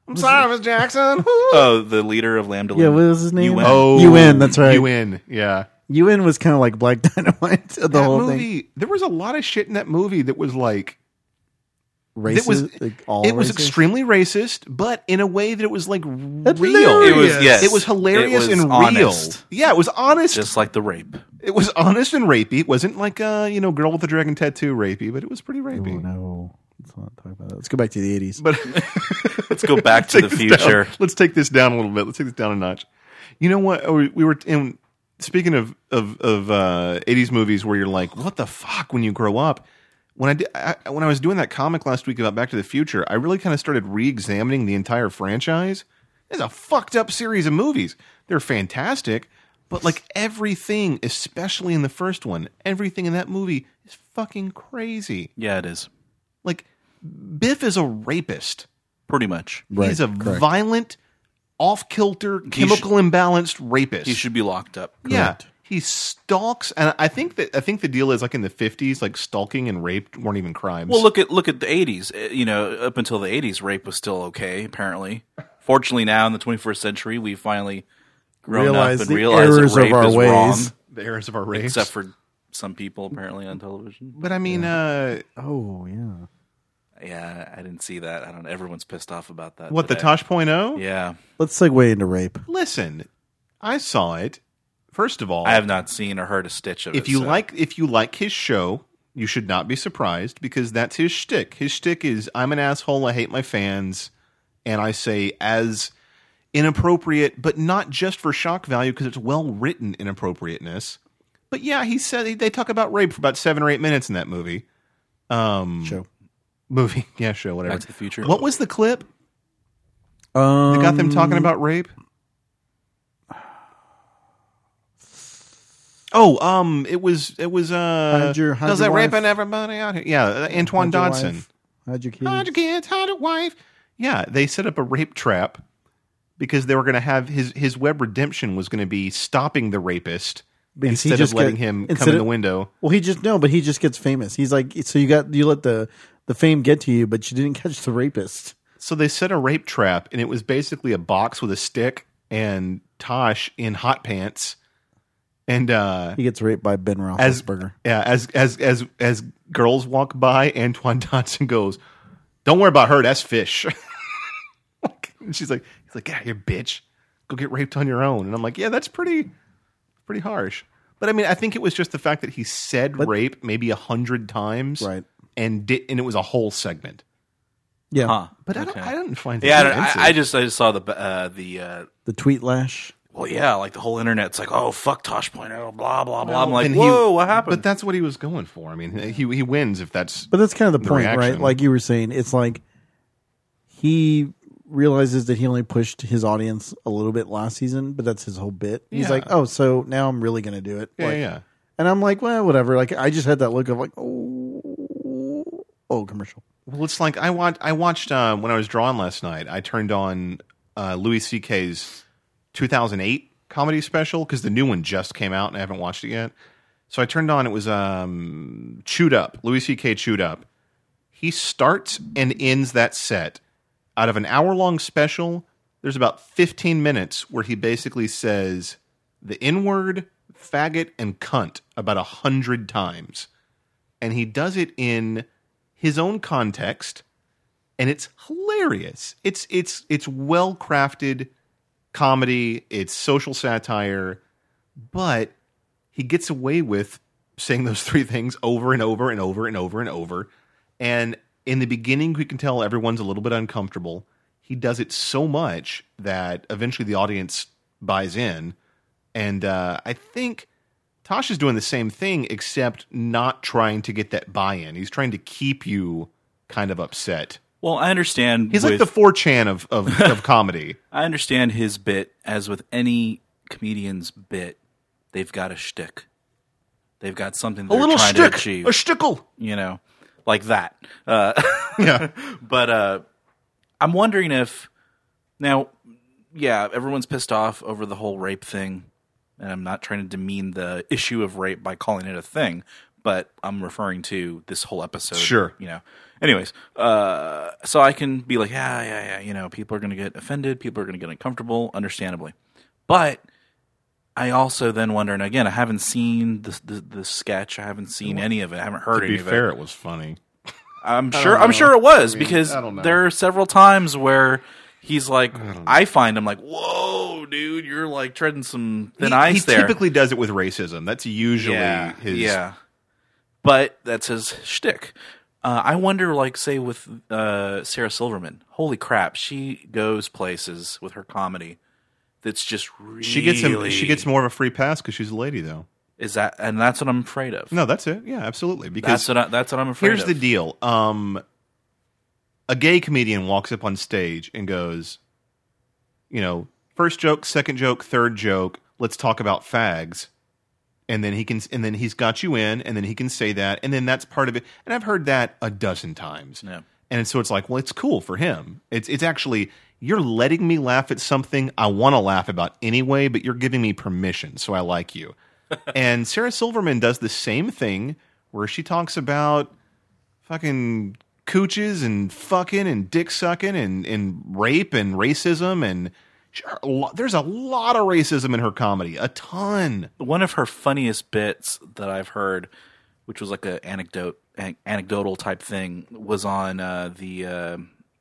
I'm sorry, Miss Jackson. Woo. Oh, the leader of Lambda. Yeah, what was his name? U N. Oh, U N, that's right. U N, yeah. U N was kind of like Black Dynamite. The That whole movie, thing. there was a lot of shit in that movie that was like, Racist. it was, like all it was racist. extremely racist, but in a way that it was like real. hilarious. It was yes. It was hilarious It was and honest. real. Yeah, it was honest. Just like the rape. It was honest and rapey. It wasn't like uh, you know, girl with the dragon tattoo rapey, but it was pretty Oh, rapey. no. Let's not talk about that. Let's go back to the eighties. But Let's go back to the Take this future. down. Let's take this down a little bit. Let's take this down a notch. You know what? We we were in speaking of of of uh, eighties movies where you're like, what the fuck when you grow up. When I, did, I when I was doing that comic last week about Back to the Future, I really kind of started re-examining the entire franchise. It's a fucked up series of movies. They're fantastic, but like everything, especially in the first one, everything in that movie is fucking crazy. Yeah, it is. Like Biff is a rapist. Pretty much. Right, He's a correct. violent, off-kilter, chemical imbalanced rapist. He should be locked up. yeah. Correct. He stalks, and I think that I think the deal is like in the fifties, like stalking and rape weren't even crimes. Well, look at look at the eighties. Uh, You know, up until the eighties, rape was still okay. Apparently, fortunately, now in the twenty-first century, we finally grown Realize up and the realize errors that of rape our is ways. wrong, the errors of our race, except for some people apparently on television. But I mean, uh, Oh, yeah. Yeah, I didn't see that. I don't. Everyone's pissed off about that. what the today. Tosh point oh? Yeah, Let's segue into rape. Listen, I saw it. First of all, I have not seen or heard a stitch of it. if you so- like if you like his show, you should not be surprised because that's his shtick. His shtick is I'm an asshole, I hate my fans, and I say as inappropriate, but not just for shock value because it's well written inappropriateness. But yeah, he said they talk about rape for about seven or eight minutes in that movie. Um, Show. movie, yeah, show, whatever. Back to the Future. What was the clip Um, that got them talking about rape? Oh, um, it was it was uh, Hide your- hide does your that wife. raping everybody out here? Yeah, uh, Antoine Hide your Dodson. wife, Hide your kids. Hide your kids, hide your wife. Yeah, they set up a rape trap because they were going to have his his web redemption was going to be stopping the rapist Because he instead just of letting get- him instead come in of- the window. Well, he just no, but he just gets famous. He's like, so you got you let the the fame get to you, but you didn't catch the rapist. So they set a rape trap, and it was basically a box with a stick and Tosh in hot pants, and uh, He gets raped by Ben as Roethlisberger. yeah, as as as as girls walk by, Antoine Dodson goes, "Don't worry about her. That's fish." And she's like, "He's like, get out of here, bitch. Go get raped on your own." And I'm like, "Yeah, that's pretty, pretty harsh." But I mean, I think it was just the fact that he said But- rape maybe a hundred times, Right. And did, and it was a whole segment. Yeah, Huh. But I don't, Okay. I didn't find it. Yeah, I, don't- offensive. I, I just I just saw the uh, the uh, the tweet lash. well, yeah, like the whole internet's like, oh fuck Tosh point oh, blah blah blah. I'm Well, like, and he- whoa, what happened? But that's what he was going for. I mean, he he wins if that's. But that's kind of the, The point, reaction. right? Like you were saying, it's like he realizes that he only pushed his audience a little bit last season, but that's his whole bit. He's Yeah. like, oh, so now I'm really going to do it. Yeah, Like, yeah. And I'm like, well, whatever. Like I just had that look of like, oh, oh, commercial. Well, it's like I watched. I watched uh, when I was drawing last night. I turned on uh, Louis C K's two thousand eight comedy special because the new one just came out and I haven't watched it yet. So I turned on. It was um, Chewed Up. Louis C K Chewed Up. He starts and ends that set out of an hour long special. There's about fifteen minutes where he basically says the N word, faggot, and cunt about a hundred times, and he does it in his own context, and it's hilarious. It's it's it's well crafted comedy. It's social satire, but he gets away with saying those three things over and over and over and over and over. And in the beginning, we can tell everyone's a little bit uncomfortable. He does it so much that eventually the audience buys in, and uh, I think Tosh is doing the same thing, except not trying to get that buy-in. He's trying to keep you kind of upset. well, I understand. He's with, like the four chan of, of, of comedy. I understand his bit, as with any comedian's bit, they've got a shtick. They've got something A they're little trying shtick, to achieve. a shtickle. You know, like that. Uh, Yeah. but uh, I'm wondering if now, yeah, everyone's pissed off over the whole rape thing, and I'm not trying to demean the issue of rape by calling it a thing, but I'm referring to this whole episode. Sure. You know, Anyways, uh, so I can be like, yeah, yeah, yeah. You know, people are going to get offended. People are going to get uncomfortable, understandably. But I also then wonder, and again, I haven't seen the the, the sketch. I haven't seen any of it. I haven't heard To any be of fair, it. it was funny. I'm sure. know. I'm sure it was I mean, because I don't know. there are several times where he's like, I, find him like, whoa, dude, you're like treading some thin he, ice he there. typically does it with racism. That's usually yeah, his. yeah. But that's his shtick. Uh, I wonder, like, say with uh, Sarah Silverman. Holy crap, she goes places with her comedy. That's just really. She gets him. She gets more of a free pass because she's a lady, though. Is that? And that's what I'm afraid of. No, that's it. Yeah, absolutely. Because That's what. I, that's what I'm afraid here's of. the deal. Um, a gay comedian walks up on stage and goes, you know, first joke, second joke, third joke. Let's talk about fags. And then he can, and then he's got you in, and then he can say that, and then that's part of it. And I've heard that a dozen times. Yeah. And so it's like, well, it's cool for him. It's it's actually, you're letting me laugh at something I want to laugh about anyway, but you're giving me permission, so I like you. And Sarah Silverman does the same thing where she talks about fucking cooches and fucking and dick sucking and, and rape and racism and she, a lot, there's a lot of racism in her comedy, a ton. One of her funniest bits that I've heard, which was like an anecdote, an- anecdotal type thing, was on uh, the uh,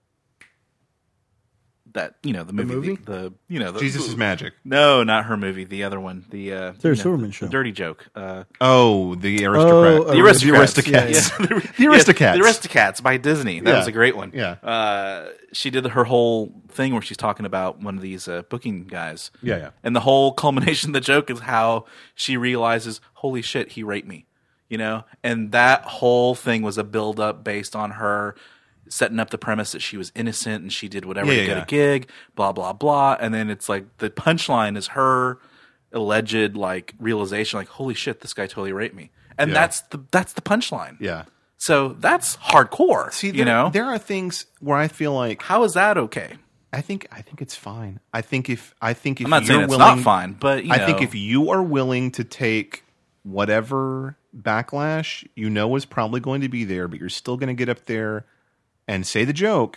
that you know the movie, movie? The, the you know the, Jesus is Magic. No, not her movie. The other one, the uh, Sarah you know, Silverman the, show. the Dirty Joke. Uh, Oh, the aristocrat. Oh, the, uh, aristocrats. The The Aristocats. Aristocats. Yeah. The Aristocats. Yeah, the Aristocats by Disney. That Yeah. was a great one. Yeah. Uh, she did her whole thing where she's talking about one of these uh, booking guys. Yeah, yeah. And the whole culmination of the joke is how she realizes, holy shit, he raped me. You know? And that whole thing was a build up based on her setting up the premise that she was innocent and she did whatever Yeah, to get yeah. a gig, blah, blah, blah. And then it's like the punchline is her alleged like realization, like, holy shit, this guy totally raped me. And Yeah. that's the that's the punchline. Yeah. So that's hardcore. See, you there, know, there are things where I feel like how is that okay? I think I think it's fine. I think if I think if I'm not you're saying it's willing, not fine, but you I know, think if you are willing to take whatever backlash you know is probably going to be there, but you're still going to get up there and say the joke,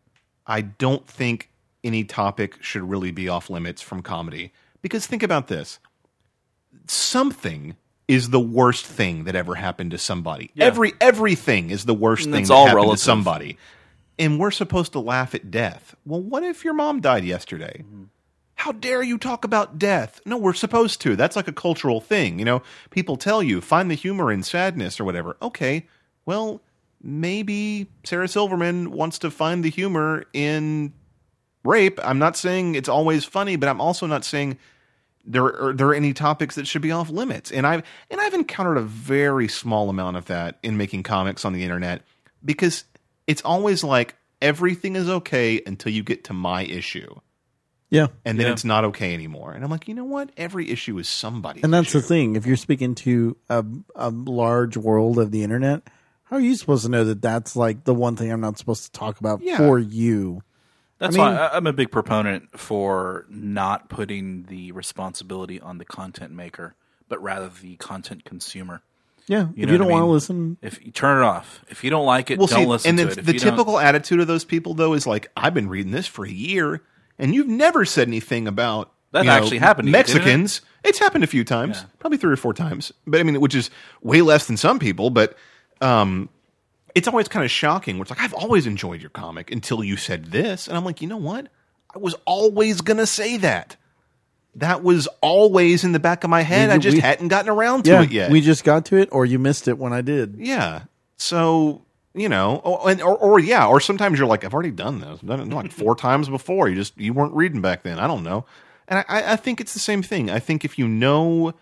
I don't think any topic should really be off limits from comedy. Because think about this. Something is the worst thing that ever happened to somebody. Yeah. Every everything is the worst And thing it's that all happened relative. to somebody. And we're supposed to laugh at death. Well, what if your mom died yesterday? How dare you talk about death? No, we're supposed to. That's like a cultural thing. You know, people tell you, find the humor in sadness or whatever. Okay, well, maybe Sarah Silverman wants to find the humor in rape. I'm not saying it's always funny, but I'm also not saying there are, there are any topics that should be off limits. And I've and I've encountered a very small amount of that in making comics on the internet because it's always like everything is okay until you get to my issue. Yeah. And then Yeah. it's not okay anymore. And I'm like, you know what? Every issue is somebody's And that's issue. the thing. If you're speaking to a, a large world of the internet, how are you supposed to know that that's like the one thing I'm not supposed to talk about Yeah. for you? that's I mean- why I- I'm a big proponent for not putting the responsibility on the content maker, but rather the content consumer. Yeah. You if know you what don't I want to mean? listen, If you turn it off, if you don't like it, Well, don't see, listen and to the, it. If the you don't- typical attitude of those people, though, is like, I've been reading this for a year, and you've never said anything about That you know, actually happened to you, didn't it? Mexicans. It's happened a few times, Yeah. probably three or four times, but I mean, which is way less than some people. But um, it's always kind of shocking. Where it's like, I've always enjoyed your comic until you said this, and I'm like, you know what? I was always gonna say that. That was always in the back of my head. We- I just we- hadn't gotten around to yeah, it yet. we just got to it, or you missed it when I did. Yeah. So, you know, or, and, or, or yeah, or sometimes you're like, I've already done this. I've done it like four times before. You just, you weren't reading back then. I don't know. And I, I think it's the same thing. I think if you know,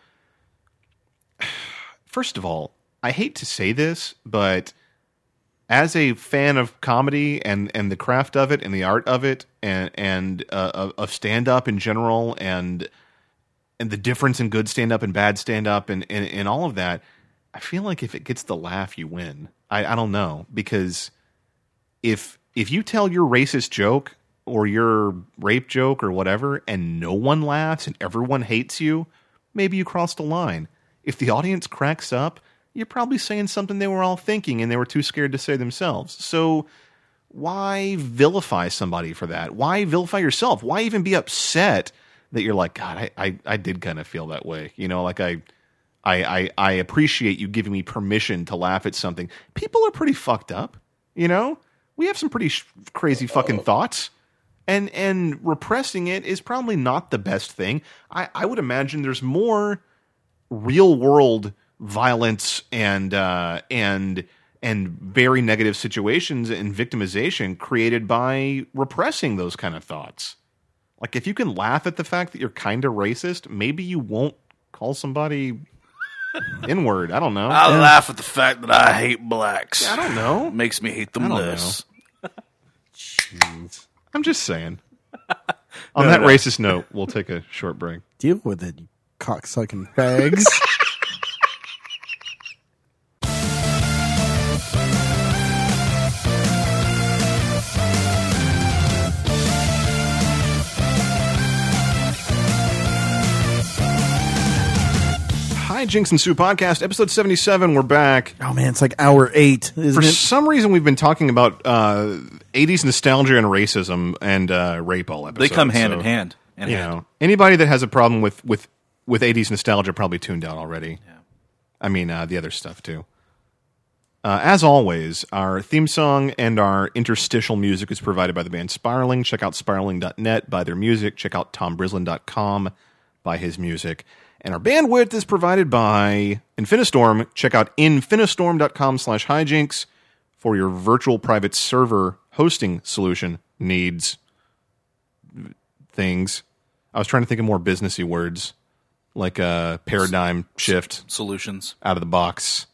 first of all, I hate to say this, but as a fan of comedy and, and the craft of it and the art of it and, and uh, of- of stand-up in general and and the difference in good stand-up and bad stand-up and, and, and all of that, I feel like if it gets the laugh, you win. I, I don't know, because if if you tell your racist joke or your rape joke or whatever and no one laughs and everyone hates you, maybe you crossed a line. If the audience cracks up, you're probably saying something they were all thinking and they were too scared to say themselves. So why vilify somebody for that? Why vilify yourself? Why even be upset that you're like, God, I, I, I did kind of feel that way. You know, like I, I, I, I appreciate you giving me permission to laugh at something. People are pretty fucked up. You know, we have some pretty sh- crazy fucking thoughts. And and repressing it is probably not the best thing. I, I would imagine there's more real world violence and uh, and and very negative situations and victimization created by repressing those kind of thoughts. Like if you can laugh at the fact that you're kind of racist, maybe you won't call somebody N-word. I don't know. I laugh at the fact that I hate blacks. I don't know. Makes me hate them I don't less. Jeez. I'm just saying. On No, that no. racist note, we'll take a short break. Deal with it, you cocksucking fags. Hi, Jinx and Sue podcast, episode seventy-seven. We're back. Oh man, it's like hour eight, isn't For it? some reason, we've been talking about uh, eighties nostalgia and racism and uh, rape all They episodes. come hand so, in hand. In You hand. know, anybody that has a problem with, with, with eighties nostalgia probably tuned out already. Yeah. I mean, uh, the other stuff too. Uh, as always, our theme song and our interstitial music is provided by the band Spiraling. Check out spiraling dot net, buy their music. Check out tom brislin dot com, buy his music. And our bandwidth is provided by Infinistorm. Check out infinistorm dot com slash hijinks for your virtual private server hosting solution needs. Things. I was trying to think of more businessy words, like a paradigm shift, Solutions. out of the box,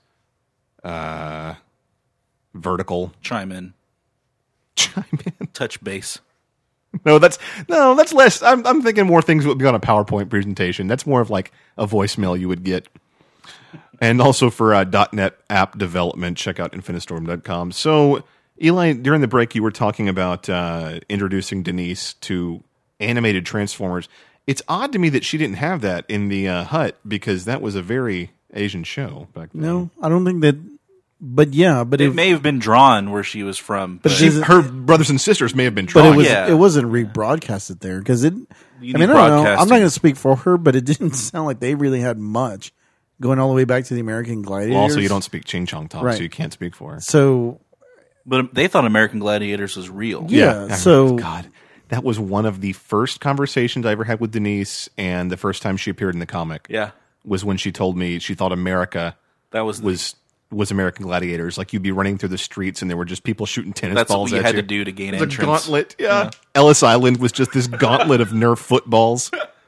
uh, vertical. Chime in. Chime in. Touch base. No, that's no, that's less. I'm I'm thinking more things would be on a PowerPoint presentation. That's more of like a voicemail you would get. And also for uh, .NET app development, check out infinistorm dot com. So, Eli, during the break, you were talking about uh, introducing Denise to animated Transformers. It's odd to me that she didn't have that in the uh, hut because that was a very Asian show back then. No, I don't think that. But yeah, but It if, may have been drawn where she was from. But, She, Is it- her brothers and sisters may have been but trying. it was yeah. it wasn't rebroadcasted there because it. You I need mean, I don't know. I'm not broadcasting. going to speak for her, but it didn't sound like they really had much going all the way back to the American Gladiators. Well, also, you don't speak Ching Chong Talk, Right. so you can't speak for her. So but they thought American Gladiators was real. yeah, I so remember- God, that was one of the first conversations I ever had with Denise, and the first time she appeared in the comic Yeah. was when she told me she thought America That was the- was was American Gladiators. Like you'd be running through the streets, and there were just people shooting tennis That's balls what you at had you. to do to gain It was a entrance. gauntlet. Yeah. Ellis Island was just this gauntlet of Nerf footballs.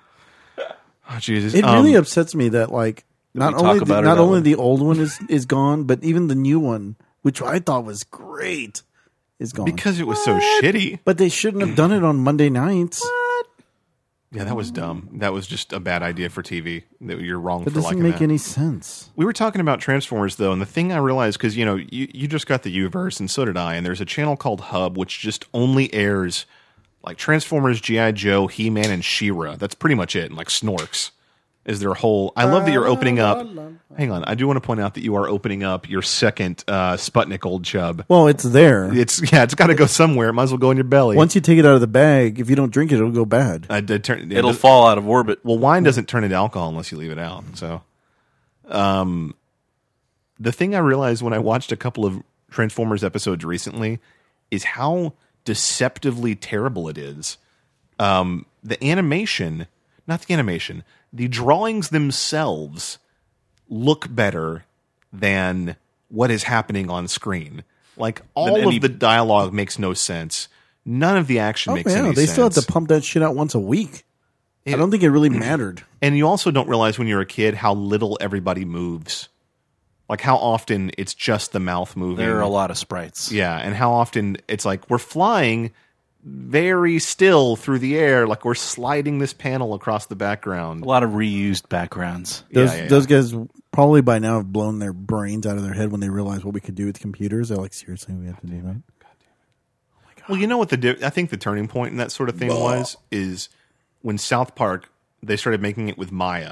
Oh Jesus! it Um, really upsets me that like not we talk only the, about her not that only way? the old one is is gone, but even the new one, which I thought was great, is gone. because it was so shitty. but they shouldn't have done it on Monday nights. Yeah, that was dumb. That was just a bad idea for T V. That you're wrong That for doesn't liking make that. any sense. We were talking about Transformers, though, and the thing I realized, because, you know, you, you just got the U-verse, and so did I, and there's a channel called Hub, which just only airs, like, Transformers, G I. Joe, He-Man, and She-Ra. That's pretty much it, and, like, Snorks is their whole... I love that you're opening up... Hang on, I do want to point out that you are opening up your second uh, Sputnik Old Chub. Well, it's there. It's, yeah, it's got to go somewhere. It might as well go in your belly. Once you take it out of the bag, if you don't drink it, it'll go bad. I did turn, It'll does- fall out of orbit. Well, wine doesn't turn into alcohol unless you leave it out. So, um, the thing I realized when I watched a couple of Transformers episodes recently is how deceptively terrible it is. Um, the animation, not the animation, the drawings themselves look better than what is happening on screen. Like all any- of the dialogue makes no sense. None of the action Oh makes yeah, any they sense. still have to pump that shit out once a week. I don't think it really mattered. And you also don't realize when you're a kid how little everybody moves. Like how often it's just the mouth moving. There are a lot of sprites. Yeah, and how often it's like we're flying very still through the air, like we're sliding this panel across the background. A lot of reused backgrounds. Those yeah, yeah. those guys probably by now have blown their brains out of their head when they realize what we could do with computers. They're like, seriously, we have to do that. Well, you know what the di- I think the turning point in that sort of thing was is when South Park they started making it with Maya,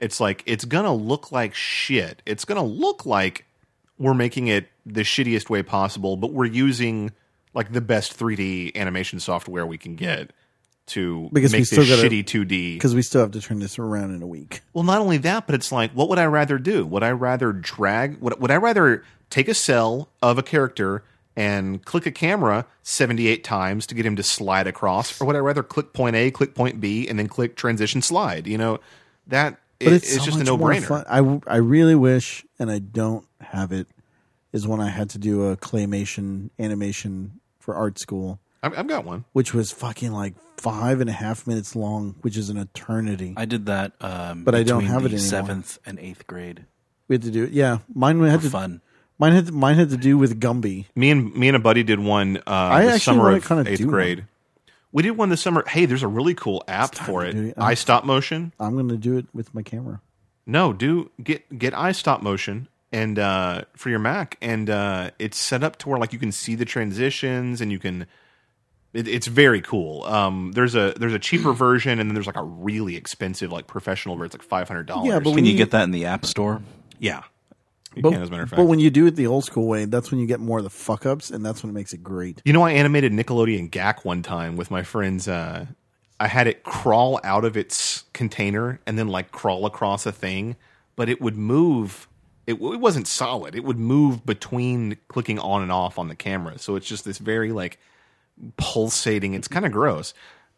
It's like, it's going to look like shit. It's going to look like we're making it the shittiest way possible, but we're using like the best three D animation software we can get to Because we make still this gotta- shitty two D. Because we still have to turn this around in a week. Well, not only that, but it's like, what would I rather do? Would I rather drag? Would, would I rather take a cell of a character and click a camera seventy-eight times to get him to slide across, or would I rather click point A, click point B, and then click transition slide? You know, that But it- it's, it's so just a much more no-brainer. fun. I, I really wish, and I don't have it, is when I had to do a claymation animation for art school, I've, I've got one. which was fucking like five and a half minutes long, which is an eternity. I did that, um, But I don't between have it the anymore. seventh and eighth grade. We had to do it. Yeah, mine had For to. fun. Mine had mine had to do with Gumby. Me and me and a buddy did one uh, I the actually summer wanna of kinda eighth do grade. one. We did one this summer. Hey, there's a really cool app time for to it. do it. I stop motion. I'm going to do it with my camera. No, do get get iStop motion and uh, for your Mac, and uh, it's set up to where like you can see the transitions and you can. It, it's very cool. Um, there's a there's a cheaper version, and then there's like a really expensive like professional version. It's like five hundred dollars. Yeah, but Can when you you- get that in the App Store? yeah, you But, can, as a matter of fact. but when you do it the old school way, that's when you get more of the fuck ups, and that's when it makes it great. You know, I animated Nickelodeon G A C one time with my friends. Uh, I had it crawl out of its container and then like crawl across a thing, but it would move. It, it wasn't solid. It would move between clicking on and off on the camera. So it's just this very like pulsating. It's kind of gross.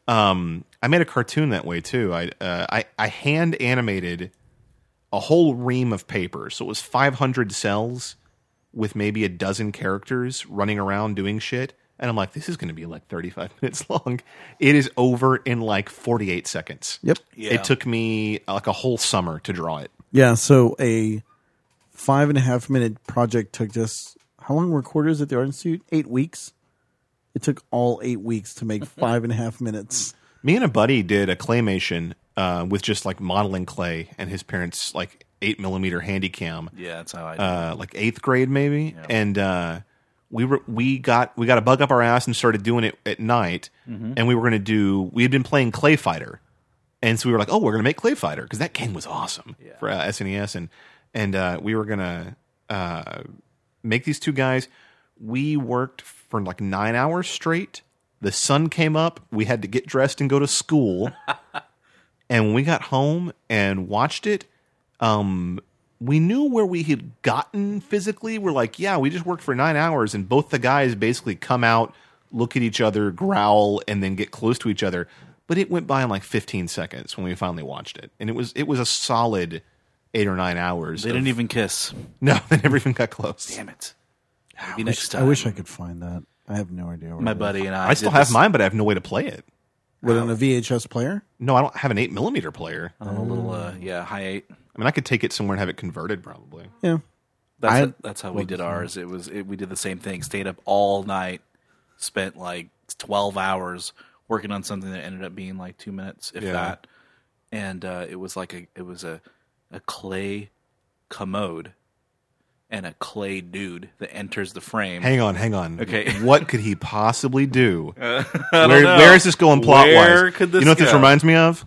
Um, I made a cartoon that way too. I uh, I, I hand animated a whole ream of paper. So it was five hundred cells with maybe a dozen characters running around doing shit. And I'm like, this is going to be like thirty-five minutes long. It is over in like forty-eight seconds. Yep. Yeah. It took me like a whole summer to draw it. Yeah, so a five and a half minute project took us, how long were quarters at the Art Institute? Eight weeks? It took all eight weeks to make five and a half minutes. Me and a buddy did a claymation uh, with just like modeling clay and his parents' like eight millimeter handy cam. Yeah, that's how I do uh, like eighth grade maybe, and uh, we were we got we got a bug up our ass and started doing it at night, and we were going to do. We had been playing Clay Fighter, and so we were like, oh, we're going to make Clay Fighter because that game was awesome for uh, S N E S, and and uh, we were going to uh, make these two guys. We worked for like nine hours straight. The sun came up. We had to get dressed and go to school. And when we got home and watched it, um, we knew where we had gotten physically. We're like, yeah, we just worked for nine hours, and both the guys basically come out, look at each other, growl, and then get close to each other. But it went by in like fifteen seconds when we finally watched it, and it was it was a solid eight or nine hours. They of- didn't even kiss. No, they never even got close. Damn it. I Maybe wish, next I time. wish I could find that. I have no idea. Where My it is. buddy and I. I still did have this mine, but I have no way to play it. What, on a V H S player? No, I don't have an eight millimeter player. on a little, uh, yeah, high eight. I mean, I could take it somewhere and have it converted, probably. Yeah. That's I- that's how we did ours. It was it, we did the same thing. Stayed up all night, spent like twelve hours working on something that ended up being like two minutes, if Yeah. that. And uh, it was like a it was a a clay commode and a clay dude that enters the frame. Hang on, hang on. Okay. What could he possibly do? I Where, don't know. where is this going plot Where wise? could this you know what this go? reminds me of?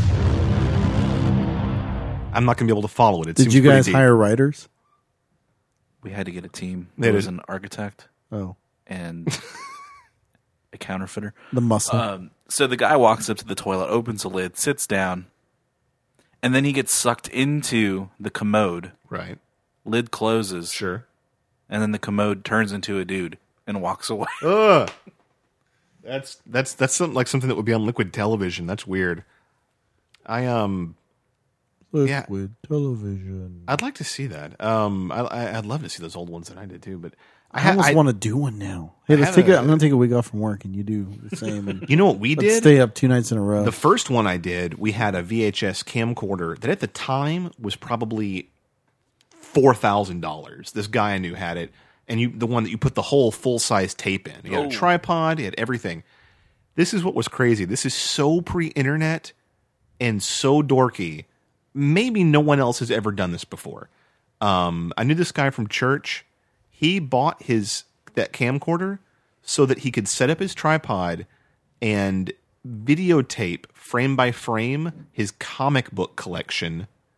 I'm not going to be able to follow it. It Did seems you pretty guys deep. hire writers? We had to get a team. They There was did. an architect Oh, and a counterfeiter. the muscle. Um, so the guy walks up to the toilet, opens the lid, sits down, and then he gets sucked into the commode. Right. Lid closes, Sure. and then the commode turns into a dude and walks away. Ugh. That's that's that's something like something that would be on liquid television. That's weird. I um yeah. Liquid television. I'd like to see that. Um I I- I'd love to see those old ones that I did too, but I, I ha- almost I- want to do one now. Hey, let's had take a- it. I'm going to take a week off from work, and you do the same. And You know what we let's did? stay up two nights in a row. The first one I did, we had a V H S camcorder that at the time was probably four thousand dollars. This guy I knew had it, and you the one that you put the whole full size tape in. He had Oh. a tripod, he had everything. This is what was crazy. This is so pre-internet and so dorky. Maybe no one else has ever done this before. Um, I knew this guy from church. He bought his that camcorder so that he could set up his tripod and videotape frame by frame his comic book collection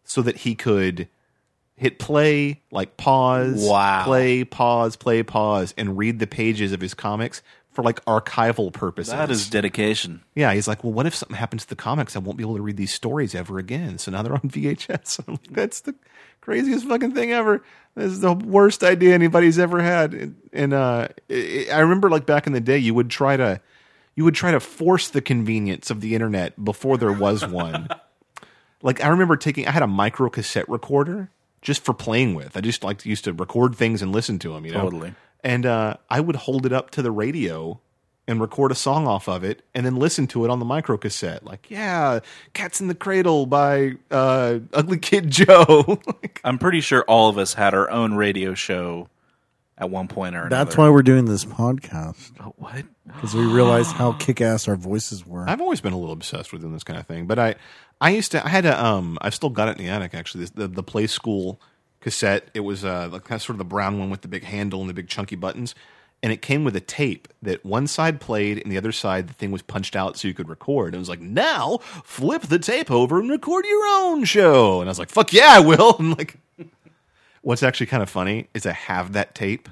so that he could hit play, like pause, Wow. play, pause, play, pause, and read the pages of his comics for like archival purposes. That is dedication. Yeah, he's like, well, what if something happens to the comics? I won't be able to read these stories ever again. So now they're on V H S. I'm like, that's the craziest fucking thing ever. This is the worst idea anybody's ever had. And, and uh, it, I remember, like back in the day, you would try to, you would try to force the convenience of the internet before there was one. Like I remember taking, I had a micro cassette recorder just for playing with. I just like used to record things and listen to them. You know, Totally. And uh, I would hold it up to the radio and record a song off of it and then listen to it on the micro cassette. Like, yeah, Cats in the Cradle by uh, Ugly Kid Joe. Like, I'm pretty sure all of us had our own radio show at one point or another. That's why we're doing this podcast, Oh, what? because we realized how kick-ass our voices were. I've always been a little obsessed with doing this kind of thing. But I, I used to, I had a, um, I've still got it in the attic actually, this, the, the Play School cassette. It was uh, like kind of sort of the brown one with the big handle and the big chunky buttons. And it came with a tape that one side played and the other side the thing was punched out so you could record. And it was like, now flip the tape over and record your own show. And I was like, fuck yeah, I will. And like, what's actually kind of funny is I have that tape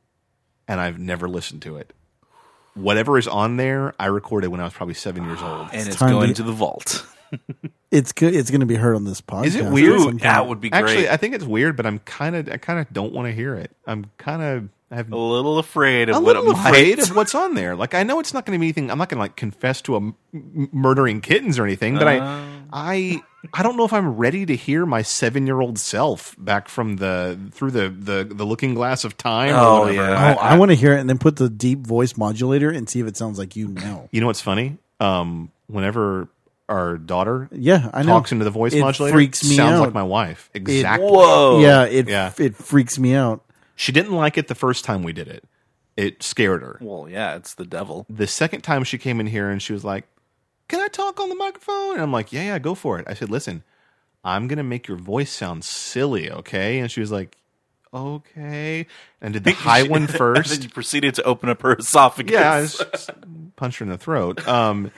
and I've never listened to it. Whatever is on there, I recorded when I was probably seven years old. And it's time going to- to the vault. It's good. It's going to be heard on this podcast. Is it weird? at some point. That would be great. Actually, I think it's weird, but I'm kind of, I kind of don't want to hear it. I'm kind of, I have a little afraid of a what little it might. afraid of what's on there. Like I know it's not going to be anything. I'm not going to like confess to a m- m- murdering kittens or anything. But Uh. I, I, I don't know if I'm ready to hear my seven year old self back from the through the the, the looking glass of time. Oh, or whatever. yeah. Oh, I, want to hear it and then put the deep voice modulator and see if it sounds like you now. You know what's funny? Um, whenever our daughter Yeah, I know. talks into the voice It modulator, freaks me sounds out. like my wife. Exactly. Whoa. Yeah, it Yeah. it freaks me out. She didn't like it the first time we did it. It scared her. Well, yeah, it's the devil. The second time she came in here and she was like, can I talk on the microphone? And I'm like, yeah, yeah, go for it. I said, listen, I'm going to make your voice sound silly, okay? And she was like, okay. And did the high one And then first. you proceeded to open up her esophagus. Yeah, I just punched her in the throat. Um,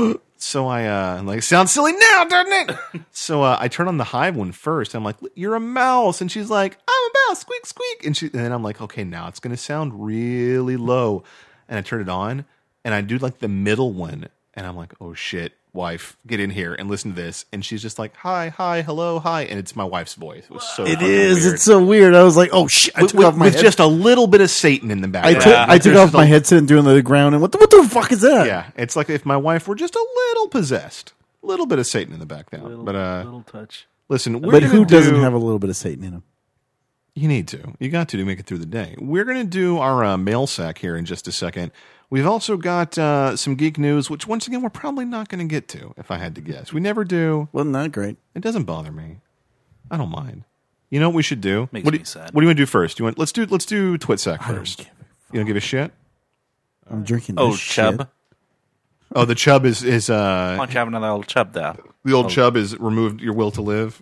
so I, uh, I'm like, sounds silly now, doesn't it? So uh, I turn on the high one first. I'm like, you're a mouse. And she's like, I'm a mouse, squeak, squeak. And, she, and then I'm like, okay, now it's going to sound really low. And I turn it on and I do like the middle one. And I'm like, oh shit, wife, get in here and listen to this. And she's just like, hi, hi, hello, hi. And it's my wife's voice. It was so It fucking is. weird. It's so weird. I was like, oh shit! I with, took with- off my with head- just a little bit of Satan in the I background. took Yeah. I took There's off just my a- headset and doing the ground and what the what the fuck is that? Yeah, it's like if my wife were just a little possessed, a little bit of Satan in the background. but uh, little touch. listen, we're But gonna who doesn't do- have a little bit of Satan in him? You need to. You got to to make it through the day. We're going to do our uh, mail sack here in just a second. We've also got uh, some geek news, which once again we're probably not going to get to. If I had to guess, we never do. Wasn't that great? It doesn't bother me. I don't mind. You know what we should do? Makes what do me you, sad. What do you want to do first? You want let's do let's do twit sack first. give a You don't give a shit. I'm drinking. Oh, this chub. shit. Oh, the chub is is Why uh don't you have another little chub there? the old chub is removed your will to live.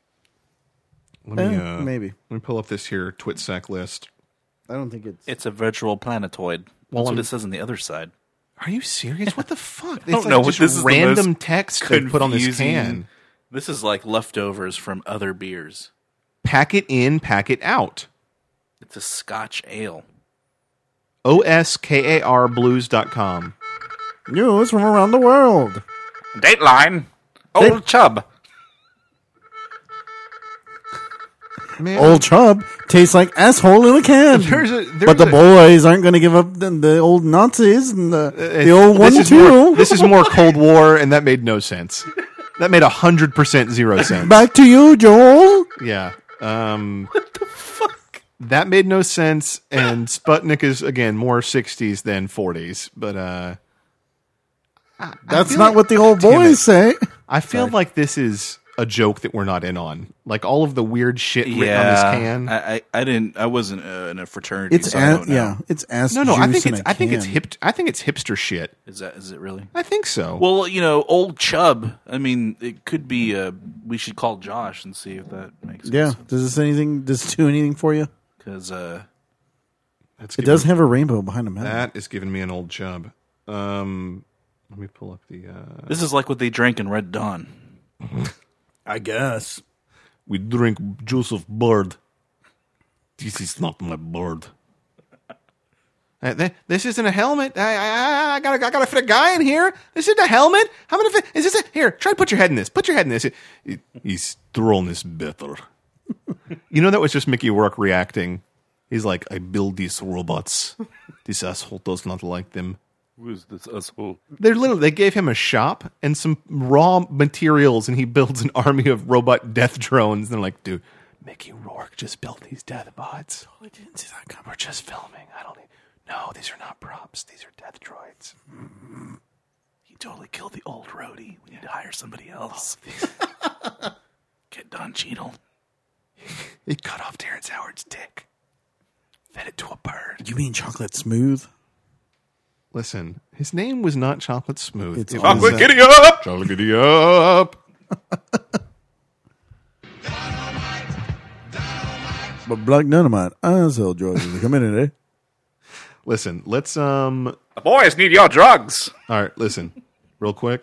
Let me Eh, uh, maybe. Let me pull up this here twit sack list. I don't think it's. It's a virtual planetoid. Well, That's what I'm- it says on the other side. Are you serious? What the fuck? I don't It's know like what just this is. random the most text they put on this confusing- can. This is like leftovers from other beers. Pack it in, pack it out. It's a Scotch ale. O S K A R blues dot com. News from around the world. Dateline. Old chub. Man, Old Chub tastes like asshole in a can. There's a- there's but the a- boys aren't going to give up the, the old Nazis and the, the old this one is too. More, this is more Cold War, and that made no sense. That made a hundred percent zero sense. Back to you, Joel. Yeah. Um, what the fuck? That made no sense, and Sputnik is again more sixties than forties. But uh, I- I That's feel not like- what the old Damn boys say. I feel like this is a joke that we're not in on. Like all of the weird shit written Yeah, on this can. I, I, I didn't. I wasn't uh, in a fraternity. It's so I ass, don't know. yeah, it's ass. no, no. I juice think in it's. a I think it's can. hip. I think it's hipster shit. Is that? Is it really? I think so. Well, you know, old chub. I mean, it could be. Uh, we should call Josh and see if that makes Yeah. sense. Does this anything? Does this do anything for you? Because uh, That's It giving- does have a rainbow behind the mouth. That is giving me an old chub. Um, let me pull up the. Uh, this is like what they drank in Red Dawn. I guess. We drink juice of bird. This is not my bird. Uh, th- this isn't a helmet. I, I, I gotta, I gotta fit a guy in here. This isn't a helmet. How many fit? Is this it? Here, try to put your head in this. Put your head in this. He- He's throwing this better. You know, that was just Mickey Rourke reacting. He's like, I build these robots. This asshole does not like them. Who's this asshole? They're literally, they gave him a shop and some raw materials, and he builds an army of robot death drones. And they're like, dude, Mickey Rourke just built these death bots. Oh, I didn't see that coming. We're just filming. I don't need, no, these are not props. These are death droids. Mm-hmm. He totally killed the old roadie. We need to hire somebody else. Get Don Cheadle. He cut off Terrence Howard's dick. Fed it to a bird. You mean Chocolate Smooth? Listen, his name was not Chocolate Smooth. It's It always was, Chocolate uh, giddy up! Chocolate Giddy Up. But Black Dynamite, I sell drugs in the community. Listen, let's, um, The boys need your drugs. all right, listen, real quick.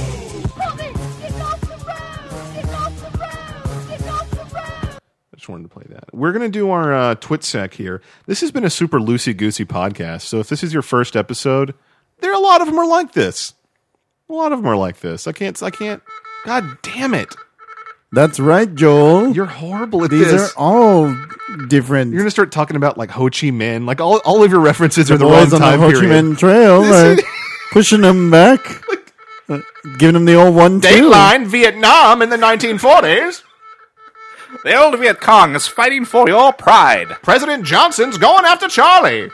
I just wanted to play that. We're going to do our uh, TwitSec here. This has been a super loosey-goosey podcast, so if this is your first episode, there are a lot of them are like this. A lot of them are like this. I can't, I can't, God damn it. That's right, Joel. You're horrible at These this. are all different. You're going to start talking about like Ho Chi Minh. Like all, all of your references are the boys wrong on the time Ho Chi period. Minh Trail, This right? is- Pushing them back, uh, giving them the old one two. Dateline Vietnam in the nineteen forties. The old Viet Cong is fighting for your pride. President Johnson's going after Charlie.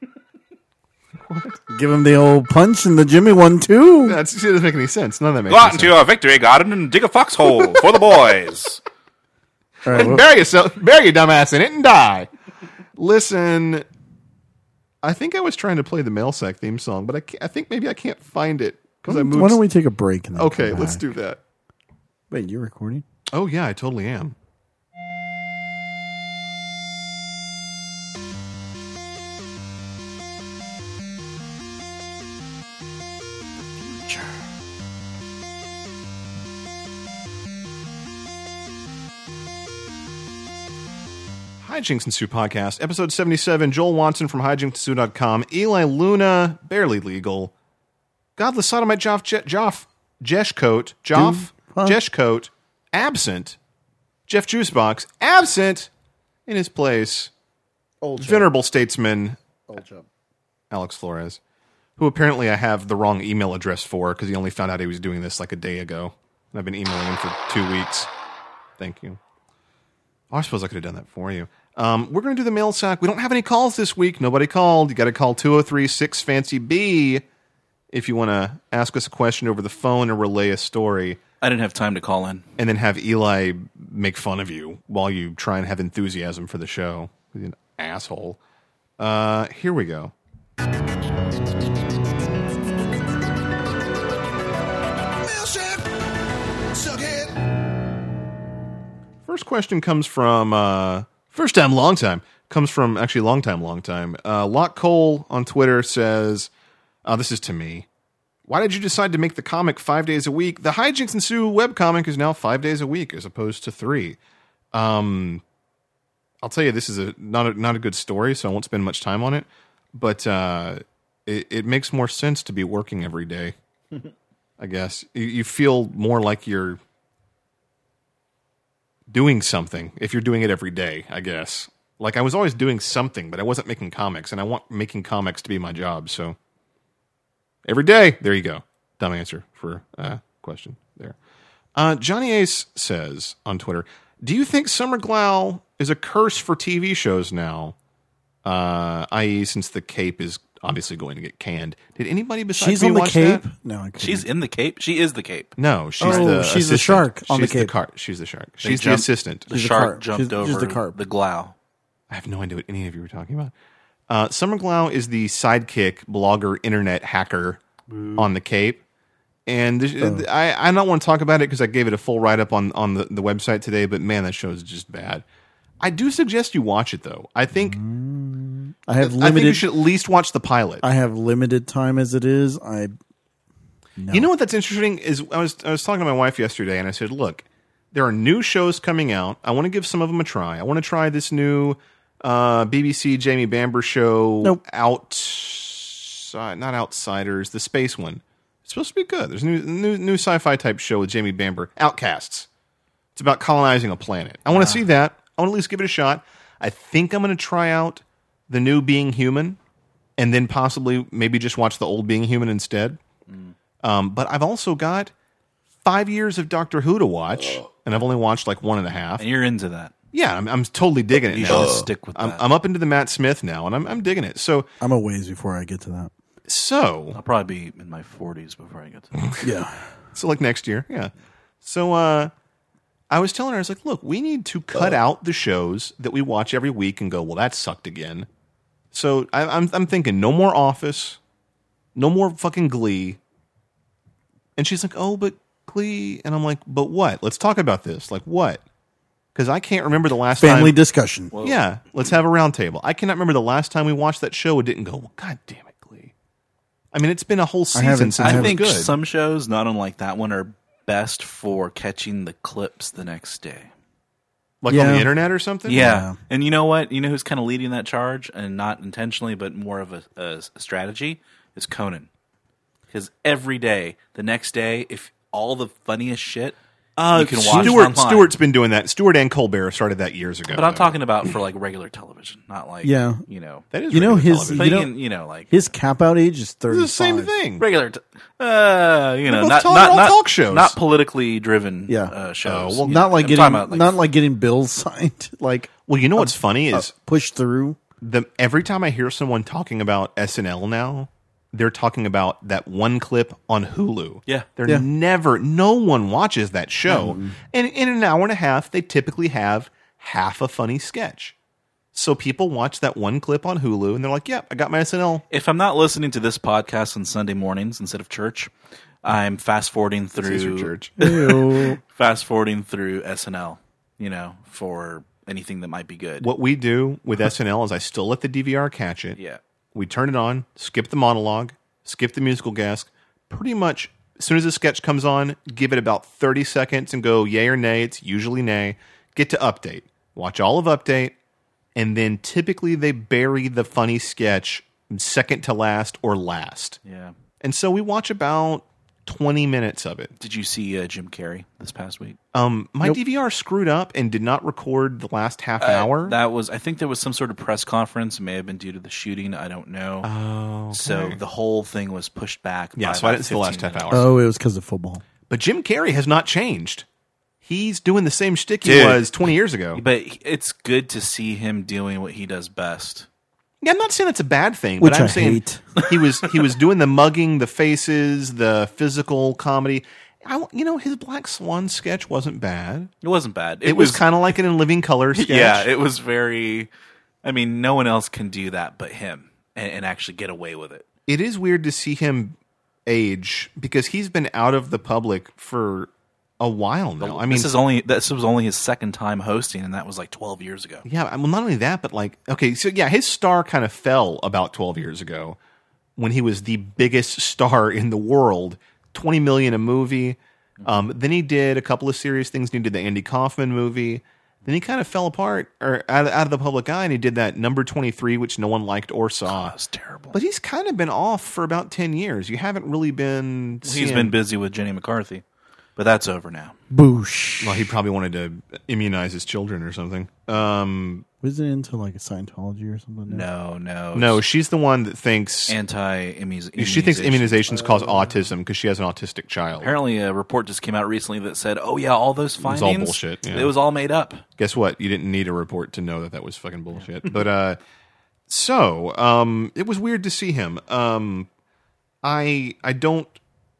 Give them the old punch and the Jimmy one two. That's, it doesn't make any sense. None of that makes Go out any into sense. your victory garden and dig a foxhole for the boys. All right, And well, bury yourself, bury your dumbass in it and die. Listen, I think I was trying to play the MailSec theme song, but I, can't, I think maybe I can't find it because I moved. why don't we take a break? And then Okay, come let's back? do that. Wait, you're recording? Oh yeah, I totally am. Hijinks and Sue podcast, episode seventy-seven. Joel Watson from hijinks and sue dot com. Eli Luna, barely legal. Godless sodomite Joff, Je- Joff, Jeshcoat, Joff, Huh? Jeshcoat, absent. Jeff Juicebox, absent. In his place, Old venerable statesman Old chub. Alex Flores, who apparently I have the wrong email address for because he only found out he was doing this like a day ago. And I've been emailing him for two weeks. Thank you. Oh, I suppose I could have done that for you. Um, we're going to do the mail sack. We don't have any calls this week. Nobody called. You got to call two oh three six fancy B if you want to ask us a question over the phone or relay a story, I didn't have time to call in. and then have Eli make fun of you while you try and have enthusiasm for the show. He's an asshole. Uh, here we go. First question comes from uh, first time, long time. Comes from actually long time, long time. Uh, Lock Cole on Twitter says, uh, "This is to me. Why did you decide to make the comic five days a week? The Hijinks and Sue webcomic is now five days a week as opposed to three. Um, I'll tell you, this is a not a, not a good story, so I won't spend much time on it. But uh, it, it makes more sense to be working every day. I guess you, you feel more like you're doing something if you're doing it every day. I guess like I was always doing something, but I wasn't making comics, and I want making comics to be my job. So every day, there you go. Dumb answer for uh, question there. Uh, Johnny Ace says on Twitter, "Do you think Summer Glau is a curse for T V shows now? Uh, that is, since the Cape is obviously going to get canned. Did anybody besides She's me on the watch Cape? that? No, I couldn't. She's in the Cape. She is the Cape. No, she's Oh, the she's the assistant. shark on the she's Cape. car- she's the shark. They She's the jumped- assistant. The She's the shark carp. jumped She's- over she's the carp. the Glau. I have no idea what any of you were talking about. Uh, Summer Glau is the sidekick blogger, internet hacker on the Cape. And this, Oh. I, I don't want to talk about it because I gave it a full write-up on, on the, the website today, but man, that show is just bad. I do suggest you watch it, though. I think, I have I think you limited. should at least watch the pilot. I have limited time as it is. I. No. You know what that's interesting is I was I was talking to my wife yesterday, and I said, "Look, there are new shows coming out. I want to give some of them a try. I want to try this new uh, B B C Jamie Bamber show. Nope. Outside, not Outsiders, the space one. It's supposed to be good. There's a new new, new sci-fi type show with Jamie Bamber. Outcasts. It's about colonizing a planet. I want to see that. I want to at least give it a shot. I think I'm going to try out the new Being Human, and then possibly maybe just watch the old Being Human instead. Mm. Um, but I've also got five years of Doctor Who to watch, and I've only watched like one and a half. And you're into that. Yeah, I'm, I'm totally digging it You now. should stick with I'm, that. I'm up into the Matt Smith now, and I'm, I'm digging it. So, I'm a ways before I get to that. so, I'll probably be in my forties before I get to that. Yeah. so like next year, yeah. So, uh, I was telling her, I was like, look, we need to cut out the shows that we watch every week and go, well, that sucked again. So I, I'm I'm thinking, no more Office, no more fucking Glee. And she's like, oh, but Glee, and I'm like, but what? Let's talk about this. Like what? Because I can't remember the last Family time. discussion. Yeah, let's have a round table. I cannot remember the last time we watched that show. It didn't go, well, God damn it, Glee. I mean, it's been a whole season haven't- since I it I was think good. some shows, not unlike that one, are best for catching the clips the next day. like on Yeah. the internet or something. Yeah. Yeah. And you know what? You know who's kind of leading that charge, and not intentionally, but more of a, a, a strategy, is Conan. Because every day, the next day, if all the funniest shit Uh, you can watch Stewart, online. Stewart's been doing that. Stewart and Colbert started that years ago. But I'm though. talking about for like regular television, not like, Yeah. you know. That is You know, regular his- television. But you you, know- can, you know, like His cap out age is thirty-five. It's the same thing. regular, t- uh, you know, both not talk- not, they're all not talk shows. not politically driven, Yeah. uh, shows. Oh, well, Not like I'm getting, talking about, like, not like getting bills signed. Like Well, you know what's funny is pushed through. the every time I hear someone talking about S N L now, they're talking about that one clip on Hulu. Yeah. They're Yeah. never, no one watches that show. And in an hour and a half, they typically have half a funny sketch. So people watch that one clip on Hulu and they're like, yep, I got my S N L. if I'm not listening to this podcast on Sunday mornings instead of church, I'm fast forwarding This is your through church. Ew. fast forwarding through S N L, you know, for anything that might be good. What we do with S N L is I still let the D V R catch it. Yeah. We turn it on, skip the monologue, skip the musical guest. Pretty much as soon as the sketch comes on, give it about thirty seconds and go yay or nay. It's usually nay. Get to update. Watch all of update. And then typically they bury the funny sketch second to last or last. Yeah. And so we watch about twenty minutes of it. Did you see uh, Jim Carrey this past week? Um, my Nope. D V R screwed up and did not record the last half hour. That was, I think there was some sort of press conference. It may have been due to the shooting. I don't know. oh, So the whole thing was pushed back. yeah, by so I about didn't see the last fifteen half minutes. hour. Oh, it was because of football. But Jim Carrey has not changed. He's doing the same shtick he Dude. was twenty years ago. But it's good to see him doing what he does best. Yeah, I'm not saying that's a bad thing, Which but I'm I saying hate. he was he was doing the mugging, the faces, the physical comedy. I, you know, his Black Swan sketch wasn't bad. It wasn't bad. It, was, kind of like an In Living Color sketch. yeah, it was very. I mean, no one else can do that but him, and, and actually get away with it. It is weird to see him age because he's been out of the public for a while now. I mean, this is only this was only his second time hosting, and that was like twelve years ago. yeah, well, not only that, but like, okay, so yeah, his star kind of fell about twelve years ago when he was the biggest star in the world, twenty million a movie. Um, then he did a couple of serious things. He did the Andy Kaufman movie. Then he kind of fell apart or out of, out of the public eye, and he did that number twenty-three, which no one liked or saw. That was terrible. But he's kind of been off for about ten years. You haven't really been. He's seeing- been busy with Jenny McCarthy, but that's over now. Boosh. Well, he probably wanted to immunize his children or something. Um, Was it into like a Scientology or something? No, no, no, she's the one that thinks anti she thinks immunizations cause autism because she has an autistic child. Apparently, a report just came out recently that said, "Oh yeah, all those all findings, bullshit, yeah. It was all made up." Guess what? You didn't need a report to know that that was fucking bullshit. But uh, so um, it was weird to see him. Um, I I don't.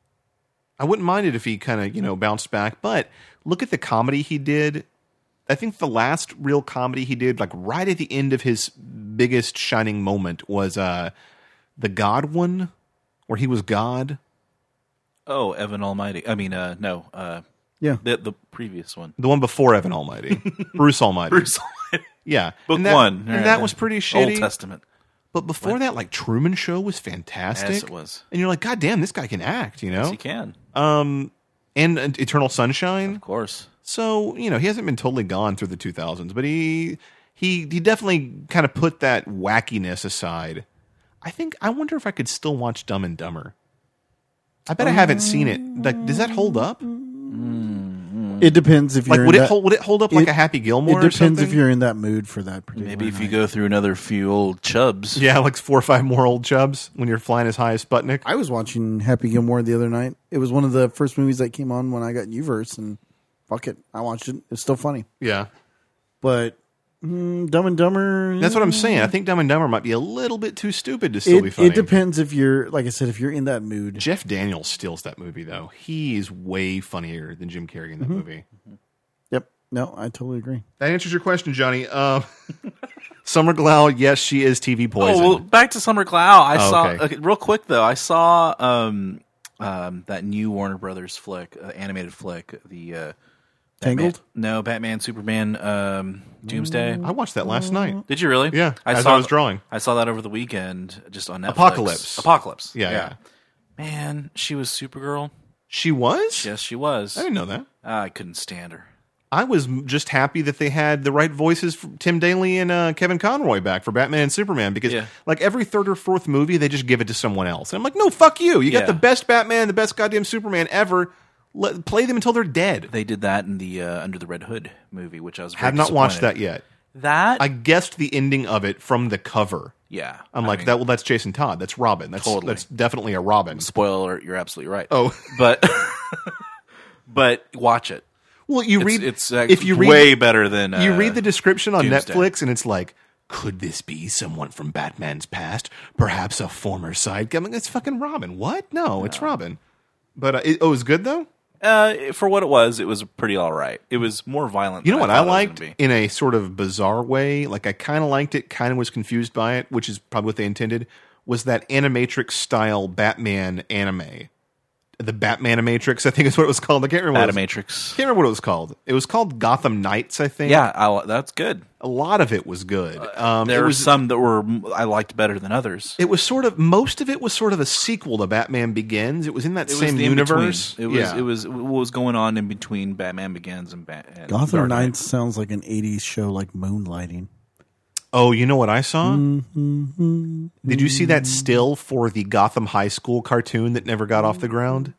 I wouldn't mind it if he kind of you know bounced back. But look at the comedy he did. I think the last real comedy he did, like right at the end of his biggest shining moment, was uh, the God one, where he was God. Oh, Evan Almighty. I mean, uh, no, uh, Yeah. the the previous one, The one before Evan Almighty, Bruce Almighty. Bruce Almighty. Yeah, Book and that, one, and Right. that was pretty shitty. Old Testament. But before that, like Truman Show was fantastic. Yes, it was. And you're like, God damn, this guy can act, you know? Yes, he can, Um, and uh, Eternal Sunshine. of course. So, you know, he hasn't been totally gone through the two thousands, but he he he definitely kind of put that wackiness aside. I think I wonder if I could still watch Dumb and Dumber. I bet I haven't seen it. Like, does that hold up? It depends if you're Like, in would it that, hold? Would it hold up like it- a Happy Gilmore? It or depends if something? you're in that mood for that particular. Maybe if you night. go through another few old chubs. Yeah, like four or five more old chubs when you're flying as high as Sputnik. I was watching Happy Gilmore the other night. It was one of the first movies that came on when I got Uverse, and fuck it, I watched it. It's still funny, Yeah, but mm, Dumb and Dumber. that's what I'm saying. I think Dumb and Dumber might be a little bit too stupid to still It, be funny. it depends if you're, like I said, if you're in that mood. Jeff Daniels steals that movie, though. He is way funnier than Jim Carrey in that movie. Yep. No, I totally agree. That answers your question, Johnny. Um, Summer Glau, yes, she is T V poison. Oh, well, back to Summer Glau. I Oh, saw okay. okay, real quick though. I saw um, um, that new Warner Brothers flick, uh, animated flick, the uh, Tangled? Batman- no, Batman, Superman, um, Doomsday. I watched that last night. Did you really? Yeah, I as saw. I was drawing. I saw that over the weekend, just on Netflix. Apocalypse. Apocalypse. Yeah, yeah. Man, she was Supergirl. She was? Yes, she was. I didn't know that. I couldn't stand her. I was m- just happy that they had the right voices for Tim Daly and uh, Kevin Conroy back for Batman and Superman because, Yeah. like, every third or fourth movie, they just give it to someone else. And I'm like, no, fuck you. You got Yeah. the best Batman, the best goddamn Superman ever. Let, play them until they're dead. They did that in the uh, Under the Red Hood movie, which I was very Have not watched that disappointed. yet. That I guessed the ending of it from the cover. yeah. I'm I like, mean, that. Well, that's Jason Todd. That's Robin. That's Totally. that's definitely a Robin. Spoiler alert, you're absolutely right. Oh. but but watch it. Well, you It's, read it's uh, if you read way better than uh, you read the description on Doomsday. Netflix, and it's like, could this be someone from Batman's past? Perhaps a former sidekick? I mean, it's fucking Robin. What? No, it's Robin. But uh, it, oh, it was good though. Uh, for what it was, it was pretty all right. It was more violent. You know than what I thought it was liked gonna be. in a sort of bizarre way? Like I kind of liked it, kind of was confused by it, which is probably what they intended. Was that Animatrix style Batman anime? The Batmanimatrix, I think is what it was called. I can't remember. What it was. Animatrix. Can't remember what it was called. It was called Gotham Knights, I think. Yeah, I, that's good. A lot of it was good. Um, There it were was some that were I liked better than others. It was sort of most of it was sort of a sequel to Batman Begins. It was in that It was same the in-between. universe. It was yeah. it was what was going on in between Batman Begins and, Bat- and Gotham Dark Knight. Knights sounds like an eighties show, like Moonlighting. Oh, you know what I saw? Mm-hmm. Did you see that still for the Gotham High School cartoon that never got off the ground?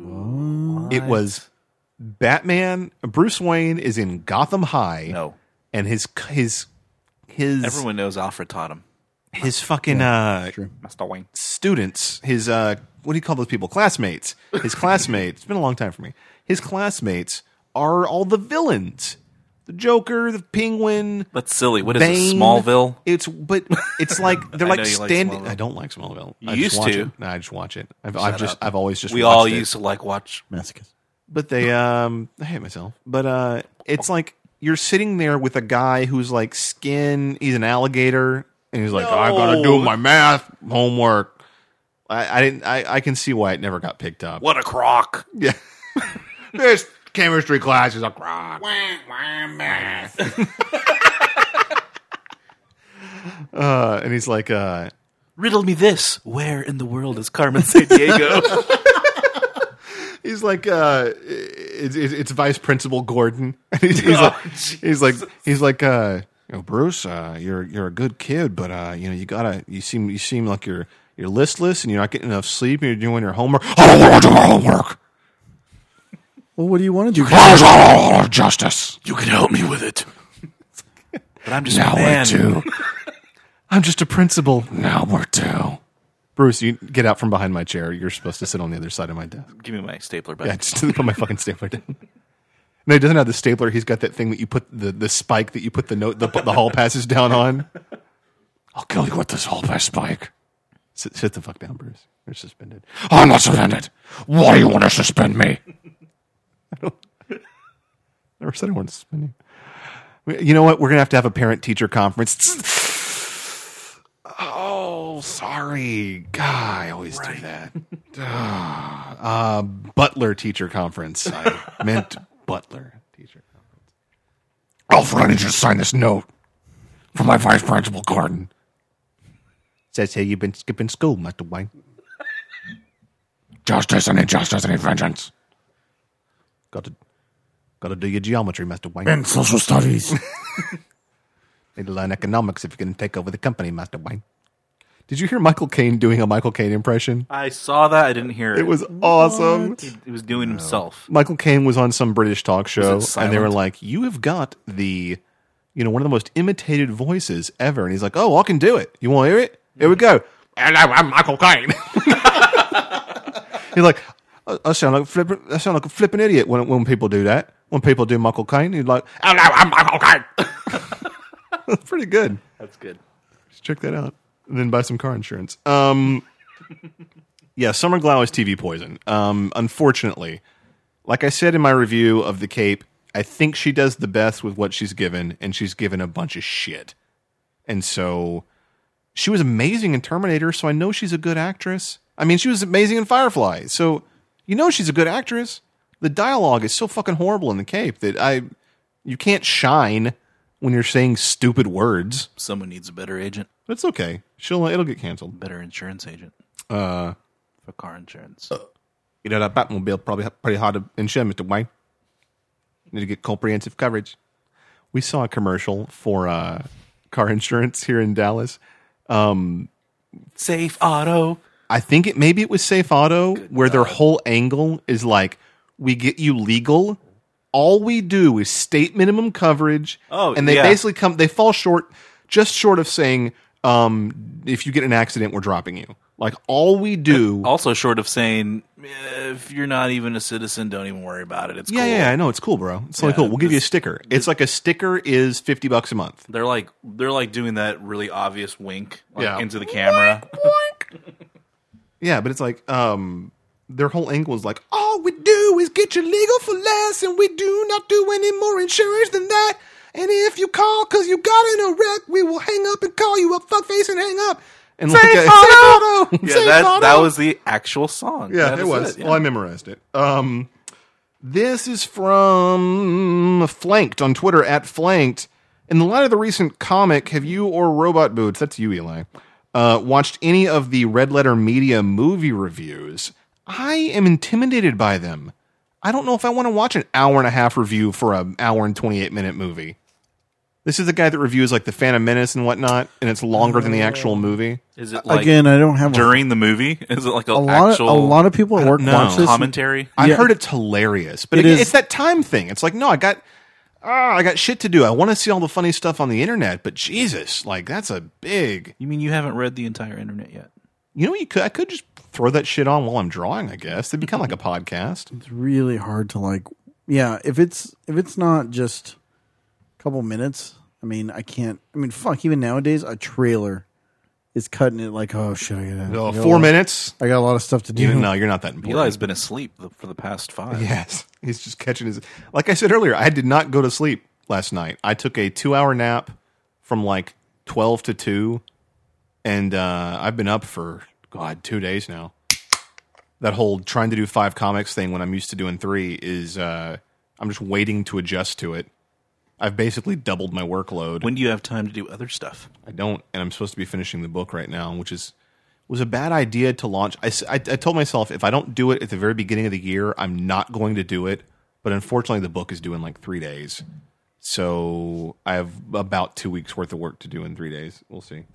It was Batman. Bruce Wayne is in Gotham High. No, and his his his everyone knows Alfred taught him. his fucking uh, Master Wayne. students, his uh, what do you call those people? Classmates. His classmates. It's been a long time for me. His classmates are all the villains. The Joker, the Penguin. That's silly. What is Bane. it? Smallville. It's but it's like they're I like know you like standing. Smallville. I don't like Smallville. You I used just watch to. It. No, I just watch it. I've, I've Shut just up. I've always just We watched all it. used to like watch. Masochist. But they um I hate myself. But uh it's like you're sitting there with a guy who's like skin. He's an alligator, and he's like, I gotta do my math homework. I, I didn't. I, I can see why it never got picked up. What a crock! Yeah. This chemistry class is a crock. uh, and he's like, uh, Riddle me this: where in the world is Carmen Sandiego? he's like, uh, it's, it's, it's Vice Principal Gordon. And he's, he's like, he's like, he's like, uh, you know, Bruce, uh, you're you're a good kid, but uh, you know, you gotta, you seem, you seem like you're you're listless and you're not getting enough sleep. And you're doing your homework. I don't want to do my homework. Well, what do you want to do? Justice. You can help me with it. But I'm just Now a man. we're two. I'm just a principal. Now we're two. Bruce, you get out from behind my chair. You're supposed to sit on the other side of my desk. Give me my stapler back. Yeah, just put my fucking stapler down. No, he doesn't have the stapler. He's got that thing that you put the, the spike that you put the note the, the hall passes down on. I'll kill you with this hall pass spike. Sit, sit the fuck down, Bruce. You're suspended. I'm not suspended. Why do you want to suspend me? I don't. Never said I wanted to suspend you. You know what? We're gonna have to have a parent-teacher conference. Oh, sorry. God, I always do that. uh, Butler teacher conference. I meant Butler teacher conference. Alfred, I need you to sign this note from my vice principal, Gordon. Says here you've been skipping school, Mister Wayne. Justice and injustice and vengeance. Got to, Got to do your geometry, Master Wayne. And social studies. Need to learn economics if you're going to take over the company, Master Wayne. Did you hear Michael Caine doing a Michael Caine impression? I saw that. I didn't hear it. It was awesome. He, he was doing himself. Michael Caine was on some British talk show, Was it and they were silent? like, "You have got the, you know, one of the most imitated voices ever." And he's like, "Oh, I can do it. You want to hear it? Here we go." Hello, I'm Michael Caine. He's like, I, I sound like a flippin', I sound like a flipping idiot when when people do that. When people do Michael Caine, he's like, "Hello, I'm Michael Caine." That's pretty good. That's good. Just check that out, and then buy some car insurance. Um, yeah, Summer Glau is T V poison. Um, unfortunately, like I said in my review of The Cape, I think she does the best with what she's given, and she's given a bunch of shit. And so, she was amazing in Terminator, so I know she's a good actress. I mean, she was amazing in Firefly, so you know she's a good actress. The dialogue is so fucking horrible in The Cape that I, you can't shine when you're saying stupid words. Someone needs a better agent, But it's okay. She'll it'll get canceled. better insurance agent Uh, for car insurance. you know that Batmobile probably pretty hard to insure, Mister Wayne. Need to get comprehensive coverage. We saw a commercial for uh, car insurance here in Dallas. Safe Auto. I think it maybe it was Safe Auto, where their whole angle is like, we get you legal. All we do is state minimum coverage. Oh, and they yeah. basically come. They fall short, just short of saying, um, if you get in an accident, we're dropping you. Like all we do. Also, short of saying, eh, if you're not even a citizen, don't even worry about it. It's Yeah, cool. yeah, I know it's cool, bro. It's like Yeah, cool. We'll give you a this- sticker. It's like a sticker is fifty bucks a month. They're like they're like doing that really obvious wink like, Yeah. into the camera. Yeah, but it's like um, their whole angle is like, all we do is get you legal for less, and we do not do any more insurance than that. And if you call because you got in a wreck, we will hang up and call you a fuckface and hang up. And Safe look at- Auto! Safe Auto! Yeah, Safe that Auto! that was the actual song. Yeah, That it is was. yeah. Well, I memorized it. Um, this is from Flanked on Twitter at Flanked. In the light of the recent comic, have you or Robot Boots, that's you, Eli, uh, watched any of the Red Letter Media movie reviews? I am intimidated by them. I don't know if I want to watch an hour and a half review for an hour and twenty-eight minute movie. This is the guy that reviews like the Phantom Menace and whatnot, and it's longer than the actual movie. Is it like Again, I don't have a, during the movie? Is it like a, a lot. actual Of, a lot of people at work know. watch this. commentary? I Yeah. heard it's hilarious, but It again, is- it's that time thing. It's like, no, I got, ah, I got shit to do. I want to see all the funny stuff on the internet, but Jesus, like that's a big. You mean you haven't read the entire internet yet? You know, what you could I could just throw that shit on while I'm drawing. I guess it'd become like a podcast. It's really hard to like. Yeah, if it's if it's not just a couple minutes. I mean, I can't. I mean, fuck. Even nowadays, a trailer is cutting it like, oh shit, I got Oh, four minutes. I got a lot of stuff to do. You, no, you're not that important. Eli's been asleep the, for the past five. Yes, he's just catching his. Like I said earlier, I did not go to sleep last night. I took a two-hour nap from like twelve to two, and uh, I've been up for God two days now. That whole trying to do five comics thing when I'm used to doing three is uh, I'm just waiting to adjust to it. I've basically doubled my workload. When do you have time to do other stuff? I don't, and I'm supposed to be finishing the book right now, which is was a bad idea to launch. I, s- I- I told myself if I don't do it at the very beginning of the year, I'm not going to do it. But unfortunately, the book is due in like three days, so I have about two weeks worth of work to do in three days. We'll see.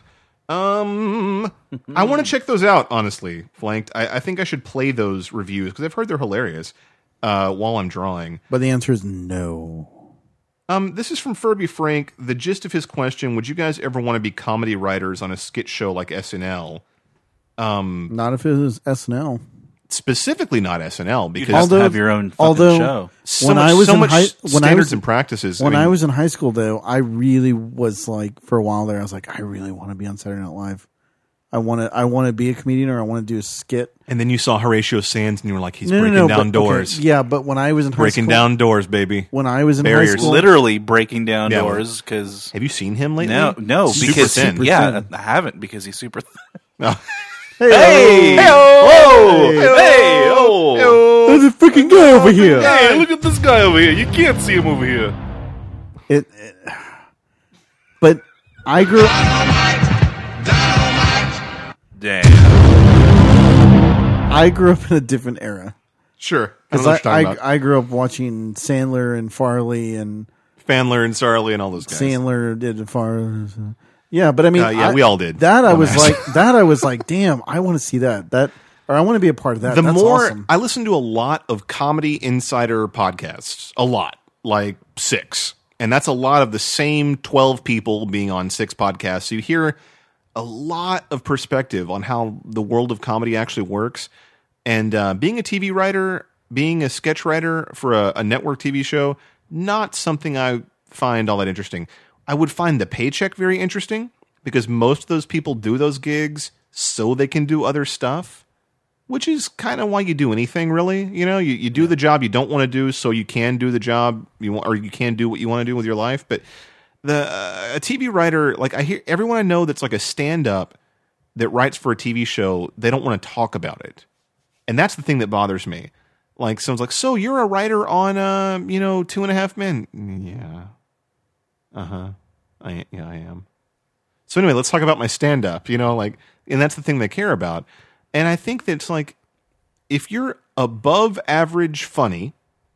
Um, I want to check those out. Honestly, Flanked. I, I think I should play those reviews because I've heard they're hilarious. Uh, while I'm drawing. But the answer is no. Um, this is from Furby Frank. The gist of his question: would you guys ever want to be comedy writers on a skit show like S N L? Not if it was S N L. Specifically, not S N L You because have Although- to have your own fucking although- show. so when much, I was so in much high- when I standards was- and practices. When I, mean, was in high school, though, I really was like, for a while there, I was like, I really want to be on Saturday Night Live. I want to. I want to be a comedian, or I want to do a skit. and then you saw Horatio Sands, and you were like, he's No, no, breaking no, down but- okay, doors, yeah, but when I was in high breaking school, down doors, baby. when I was in barriers. high school, Literally breaking down Yeah. doors because Have you seen him lately? no, no, Super because thin. yeah, I haven't because he's super. Thin. Oh. Hey, oh, hey, oh, there's a freaking guy over here. hey! Look at this guy over here. You can't see him over here. It, it- but I grew. Damn. I grew up in a different era. Sure. I don't Because know I, what you're I, talking about. I grew up watching Sandler and Farley and Fandler and Sarley and all those guys. Sandler did Farley. Yeah, but I mean, Uh, yeah, I- we all did. That I was Dumbass. like, that I was like, damn, I want to see that. That or I want to be a part of that. The That's more awesome. I listen to a lot of Comedy Insider podcasts, a lot, like six, and that's a lot of the same twelve people being on six podcasts. So you hear a lot of perspective on how the world of comedy actually works. And uh, being a T V writer, being a sketch writer for a, a network T V show, not something I find all that interesting. I would find the paycheck very interesting because most of those people do those gigs so they can do other stuff, which is kind of why you do anything, really. You know, you, you do the job you don't want to do so you can do the job you want, or you can do what you want to do with your life. But the uh, a T V writer, like I hear everyone I know that's like a stand-up that writes for a T V show, they don't want to talk about it. And that's the thing that bothers me. Like someone's like, so you're a writer on, uh, you know, Two and a Half Men. Yeah. Uh-huh. I, yeah, I am. So anyway, let's talk about my stand-up, you know, like, and that's the thing they care about. And I think that it's like, if you're above average funny,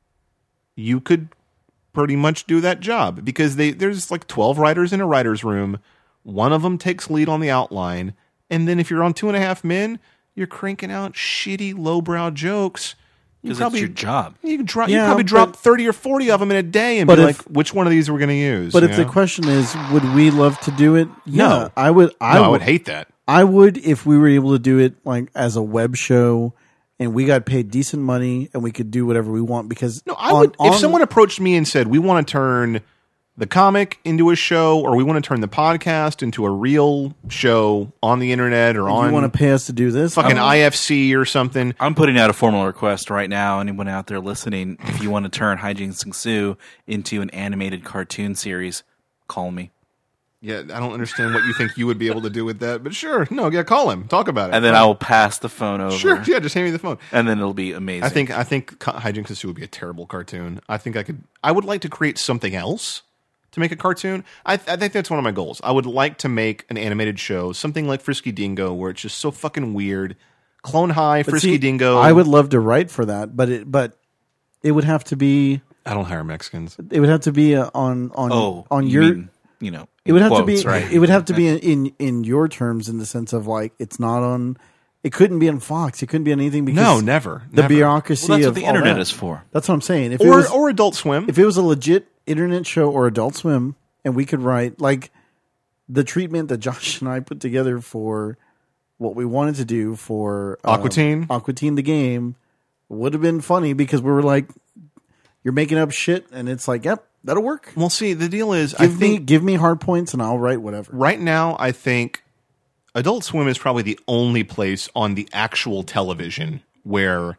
you could pretty much do that job because they there's like twelve writers in a writer's room. One of them takes lead on the outline. And then if you're on Two and a Half Men, you're cranking out shitty lowbrow jokes. You Because it's probably- your job. You can drop. Yeah, you probably but- drop thirty or forty of them in a day, and But be if- like, "Which one of these are we going to use?" But you if the know? question is, would we love to do it? Yeah, No. I would. I no, would, I would hate that. I would if we were able to do it like as a web show, and we got paid decent money, and we could do whatever we want. Because No, I on- would. on- If someone approached me and said, "We want to turn the comic into a show, or we want to turn the podcast into a real show on the internet, or you on want to pay us to do this, fucking I'm- I F C or something," I'm putting out a formal request right now. Anyone out there listening, if you want to turn Hijinks and Sue into an animated cartoon series, call me. yeah, I don't understand what you think you would be able to do with that, but sure, no, yeah, call him, talk about it, And then I will pass the phone over. sure, yeah, just hand me the phone. And then it'll be amazing. I think I think Co- Hijinks and Sue would be a terrible cartoon. I think I could. I would like to create something else to make a cartoon. I, th- I think that's one of my goals. I would like to make an animated show, something like Frisky Dingo, where it's just so fucking weird. Clone High, But Frisky see, Dingo. I would love to write for that, but it but it would have to be I don't hire Mexicans. it would have to be uh, on on oh, on you your. mean, you know, It would have to quotes, be. right? It would have to be in, in in your terms, in the sense of like it's not on. It couldn't be on Fox. It couldn't be on anything because No, never, The never. bureaucracy Well, that's of what the all internet that. is for. That's what I'm saying. If it Or was or Adult Swim. if it was a legit internet show or Adult Swim, and we could write like the treatment that Josh and I put together for what we wanted to do for um, Aqua Teen? Aqua Teen the game would have been funny because we were like, you're making up shit, and it's like, yep, that'll work. well, see, the deal is, I Give me think give me hard points, and I'll write whatever. right now, I think Adult Swim is probably the only place on the actual television where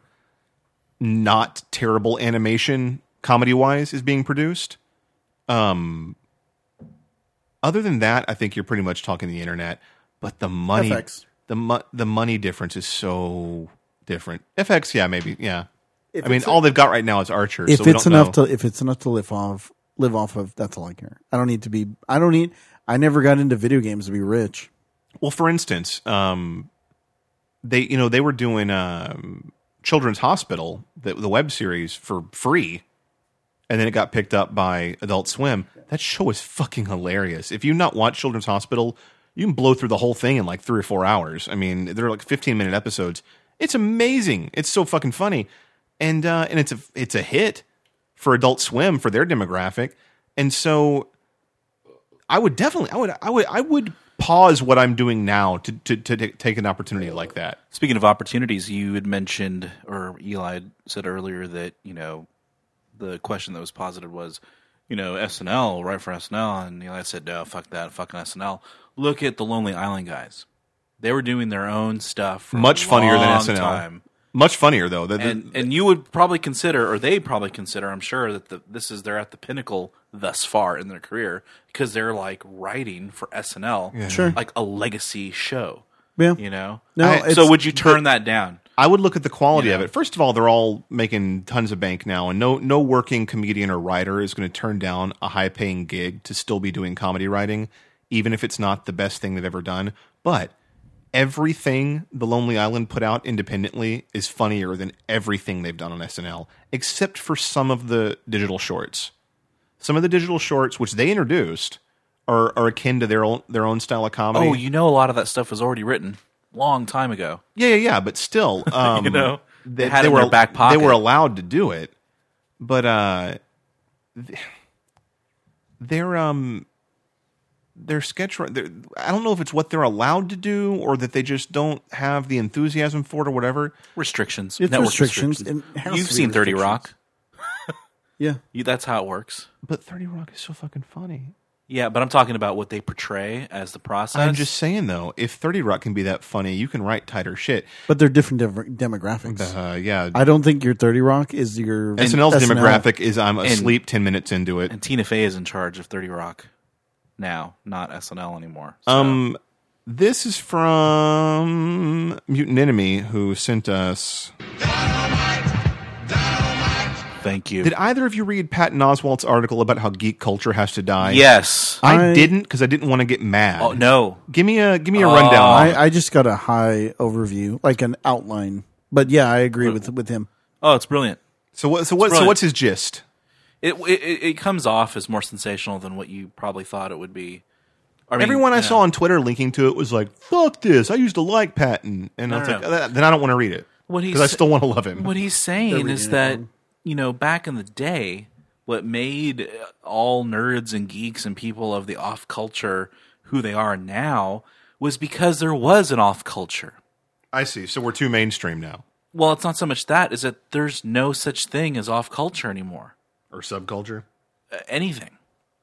not terrible animation, comedy wise, is being produced. Um, other than that, I think you're pretty much talking the internet. But the money, F X. the mo- the money difference is so different. F X, yeah, maybe, yeah. If I mean, it's a- all they've got right now is Archer. If so we it's don't enough know. to if it's enough to live off live off of, that's all I care. I don't need to be. I don't need. I never got into video games to be rich. Well, for instance, um, they you know they were doing um, Children's Hospital, the, the web series, for free, and then it got picked up by Adult Swim. That show is fucking hilarious. If you've not watched Children's Hospital, you can blow through the whole thing in like three or four hours. I mean, they're like fifteen minute episodes. It's amazing. It's so fucking funny, and uh, and it's a it's a hit for Adult Swim for their demographic, and so I would definitely I would I would I would pause what I'm doing now to to, to t- take an opportunity like that. Speaking of opportunities, you had mentioned, or Eli had said earlier that, you know, the question that was posited was, you know, S N L, right for S N L, and Eli said, no, fuck that, fucking S N L. Look at the Lonely Island guys. They were doing their own stuff for Much a funnier than long S N L. time. Much funnier though. The- the- And and you would probably consider, or they probably consider, I'm sure, that the, this is they're at the pinnacle thus far in their career because they're like writing for S N L, Sure. like a legacy show. Yeah. You know, No, I- it's- so would you turn that down? I would look at the quality You of know. it. First of all, they're all making tons of bank now, and no no working comedian or writer is going to turn down a high paying gig to still be doing comedy writing, even if it's not the best thing they've ever done. But everything the Lonely Island put out independently is funnier than everything they've done on S N L, except for some of the digital shorts. Some of the digital shorts, which they introduced, are, are akin to their own their own style of comedy. Oh, you know, a lot of that stuff was already written long time ago. Yeah, yeah, yeah. But still, um, You know, they, they had they it in were their back pocket. They were allowed to do it, but uh, th- they're um, their sketch. They're, I don't know if it's what they're allowed to do or that they just don't have the enthusiasm for it or whatever. Restrictions. It's Network restrictions. restrictions. It has You've to be seen thirty restrictions. Rock. Yeah. You, that's how it works. But thirty Rock is so fucking funny. Yeah, but I'm talking about what they portray as the process. I'm just saying though, if thirty Rock can be that funny, you can write tighter shit. But they're different dem- demographics. Uh, yeah, I don't think your thirty Rock is your S N L's S N L. demographic is I'm asleep ten minutes into it. And Tina Fey is in charge of thirty Rock now, not S N L anymore. So. Um, this is from Mutant Enemy, who sent us. Thank you. Did either of you read Patton Oswalt's article about how geek culture has to die? Yes. I, I- didn't because I didn't want to get mad. Oh no. Give me a give me a Oh. rundown. I, I just got a high overview, like an outline. But yeah, I agree with with him. Oh, it's brilliant. so what? So what? So brilliant. what's his gist? It, it it comes off as more sensational than what you probably thought it would be. I mean, Everyone I you saw know. on Twitter linking to it was like, "Fuck this! I used to like Patton," and No, I was no, like, no. "Uh, "Then I don't want to read it What he's because I sa- still want to love him." What he's saying is that, you know, back in the day, what made all nerds and geeks and people of the off culture who they are now was because there was an off culture. I see. So we're too mainstream now, Well, it's not so much that, is that there's no such thing as off culture anymore. or subculture. Uh, anything.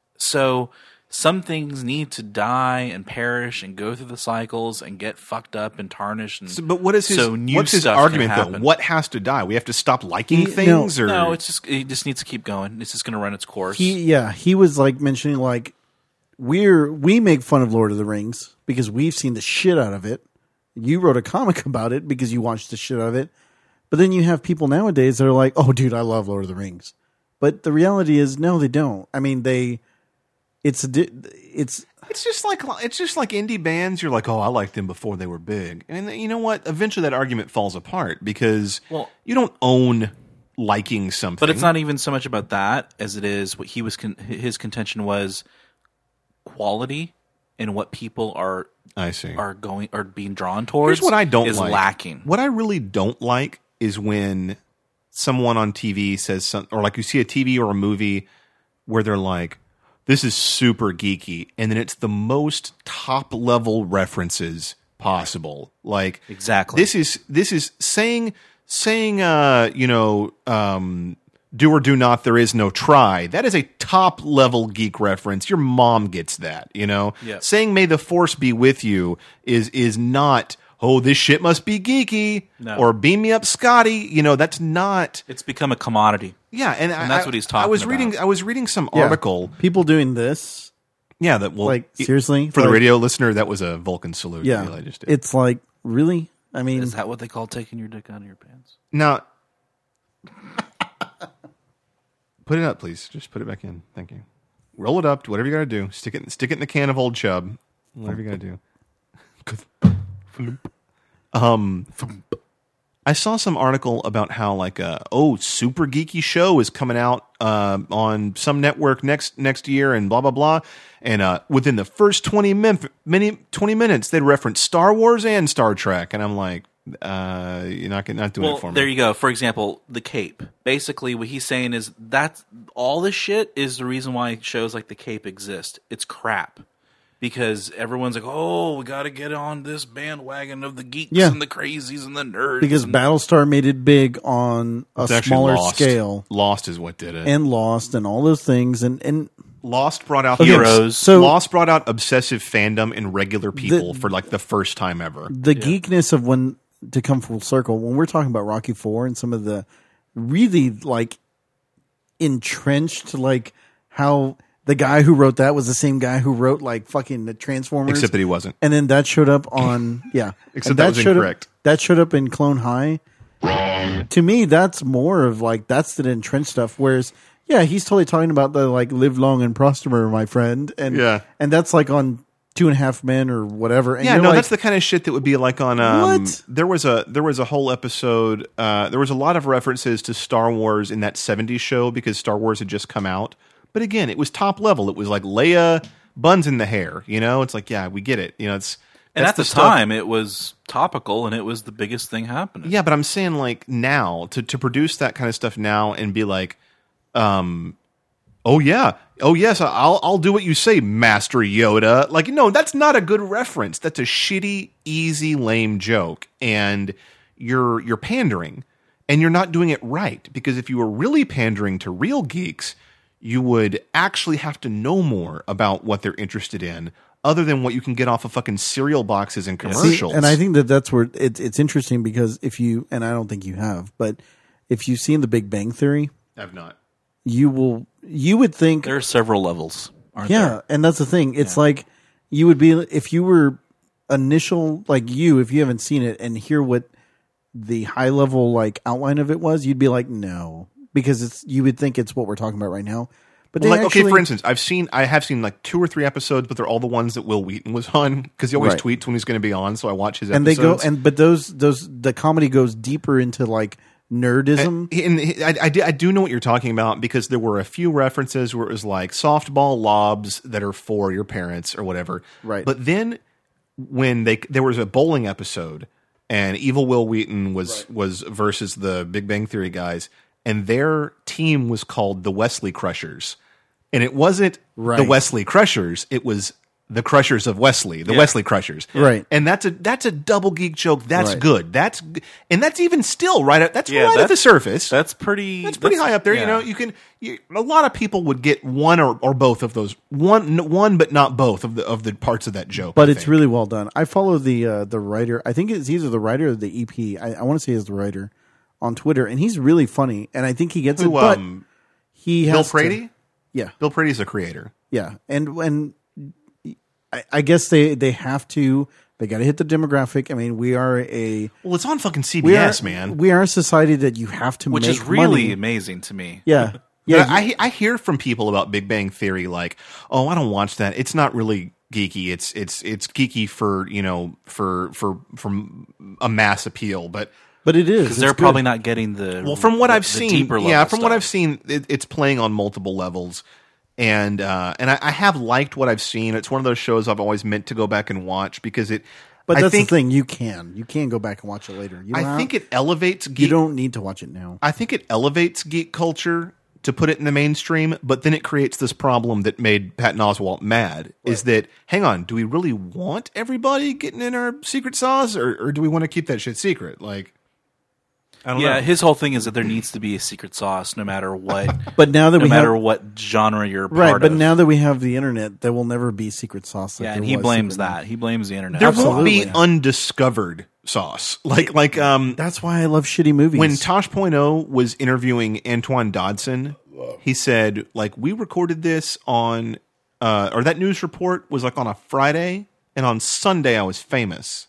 So some things need to die and perish and go through the cycles and get fucked up and tarnished. And So, but what is his? so new what's his stuff can argument though? happen. What has to die? We have to stop liking He- things, no. or No, it's just it just needs to keep going. It's just going to run its course. He yeah, he was like mentioning like we're we make fun of Lord of the Rings because we've seen the shit out of it. You wrote a comic about it because you watched the shit out of it. But then you have people nowadays that are like, "Oh, dude, I love Lord of the Rings." But the reality is, no, they don't. I mean, they. It's a di- it's It's just like it's just like indie bands. You're like, oh, I liked them before they were big, and you know what? Eventually, that argument falls apart because Well- you don't own liking something. But it's not even so much about that as it is what he was. Con- his contention was quality and what people are I see. are going are being drawn towards. Here's what I don't is like. lacking. What I really don't like is when someone on T V says something, or like you see a T V or a movie where they're like, "This is super geeky," and then it's the most top level references possible. Like Exactly. this is this is saying saying uh you know um do or do not, there is no try. That is a top level geek reference. Your mom gets that, you know. Yeah. Saying "May the Force be with you" is is not, "Oh, this shit must be geeky," No. or "Beam me up, Scotty." You know, that's not. It's become a commodity. Yeah, and, I, that's what he's talking I was about. reading. I was reading some yeah. article. people doing this. Yeah, that will Like, seriously? for the Like- radio listener. That was a Vulcan salute. Yeah, deal I just did. it's like really. I mean, Is that what they call taking your dick out of your pants? Now, put it up, please. Just put it back in. Thank you. Roll it up. Do whatever you got to do. Stick it. Stick it in the can of Old Chub. Whatever you got to do. Um, I saw some article about how like a oh super geeky show is coming out uh, on some network next next year and blah blah blah. And uh, within the first twenty min- many twenty minutes, they'd reference Star Wars and Star Trek, and I'm like, uh, you're not not doing Well, it for me. there you go. For example, the Cape. Basically, what he's saying is that's all this shit is the reason why shows like the Cape exist. It's crap. Because everyone's like, oh, we got to get on this bandwagon of the geeks Yeah. and the crazies and the nerds. because and Battlestar made it big on a It's actually smaller Lost. scale Lost is what did it. and Lost and all those things and and Lost brought out Heroes. So- Lost brought out obsessive fandom in regular people for like the first time ever. the geekness of when to come full circle when we're talking about Rocky Four and some of the really like entrenched like how the guy who wrote that was the same guy who wrote like fucking the Transformers, Except that he wasn't. and then that showed up on yeah, Except and that was showed incorrect. Up, that showed up in Clone High. Wrong. To me, that's more of like that's the entrenched stuff. Whereas yeah, he's totally talking about the like live long and prosper, my friend, and Yeah. and that's like on Two and a Half Men or whatever. And Yeah, you're no, like, that's the kind of shit that would be like on. Um, What? There was a there was a whole episode. Uh, there was a lot of references to Star Wars in that seventies show because Star Wars had just come out. But again, it was top level. It was like Leia buns in the hair. You know, it's like yeah, we get it. You know, it's And that's at the, stuff- time, it was topical, and it was the biggest thing happening. Yeah, but I'm saying like now to to produce that kind of stuff now and be like, um, oh yeah, oh yes, I'll I'll do what you say, Master Yoda. Like no, that's not a good reference. That's a shitty, easy, lame joke, and you're you're pandering, and you're not doing it right because if you were really pandering to real geeks, you would actually have to know more about what they're interested in. Other than what you can get off of fucking cereal boxes and See, commercials. and I think that that's where it's it's interesting because if you and I don't think you have, but if you've seen The Big Bang Theory, I've not. you will you would think There are several levels, aren't yeah, there? and that's the thing. It's like you would be if you were initial like you if you haven't seen it and hear what the high level like outline of it was, you'd be like no because it's you would think it's what we're talking about right now. But Well, they like, actually, okay, for instance, I've seen, I have seen like two or three episodes, but they're all the ones that Will Wheaton was on because he always Right. tweets when he's going to be on. So I watch his and they episodes. go and but those those the comedy goes deeper into like nerdism. And, and he- I, I, do- I do know what you're talking about because there were a few references where it was like softball lobs that are for your parents or whatever. Right. But then when they there was a bowling episode and Evil Will Wheaton was was versus the Big Bang Theory guys, and their team was called the Wesley Crushers. And it wasn't the Right. Wesley Crushers, it was the Crushers of Wesley, the Yeah. Wesley Crushers. Right. And that's a that's a double geek joke. That's Right. good. That's g- and that's even still right at that's Yeah, right at that's- the surface. That's pretty. That's pretty high up there. yeah. You know, you can. You, a lot of people would get one or, or both of those. One, n- one, but not both of the of the parts of that joke. But I it's think. really well done. I follow the uh, the writer. I think it's either the writer or the E P. I, I want to say he's the writer on Twitter, and he's really funny. And I think he gets Who, it. But um, he Bill has to- Prady. yeah, Bill Prady's a creator. yeah, and and I, I guess they they have to. They got to hit the demographic. I mean, we are a Well, it's on fucking C we B S, are, man. We are a society that you have to which make is really money. amazing to me. Yeah, Yeah, yeah. I I hear from people about Big Bang Theory like, oh, I don't watch that. It's not really geeky. It's it's it's geeky for you know for for from a mass appeal, but. but it is. Because they're It's good. probably not getting the Well, from what the- I've the seen, deeper yeah, level from what stuff. I've seen, it, it's playing on multiple levels, and uh, and I, I have liked what I've seen. It's one of those shows I've always meant to go back and watch because it. But I that's think, the thing. You can you can go back and watch it later. You don't I have- think it elevates you geek. don't need to watch it now. I think it elevates geek culture to put it in the mainstream, but then it creates this problem that made Patton Oswalt mad. Is that hang on? Do we really want everybody getting in our secret sauce, or, or do we want to keep that shit secret? Like, I don't Yeah, know. his whole thing is that there needs to be a secret sauce, no matter what. But now that no we matter have, what genre you're a part right, but of. now that we have the internet, there will never be secret sauce. Like yeah, there and he was blames secret- that. He blames the internet. There Absolutely. won't be undiscovered sauce. Like like um That's why I love shitty movies. when Tosh Point oh was interviewing Antoine Dodson, he said like we recorded this on uh or that news report was like on a Friday and on Sunday I was famous.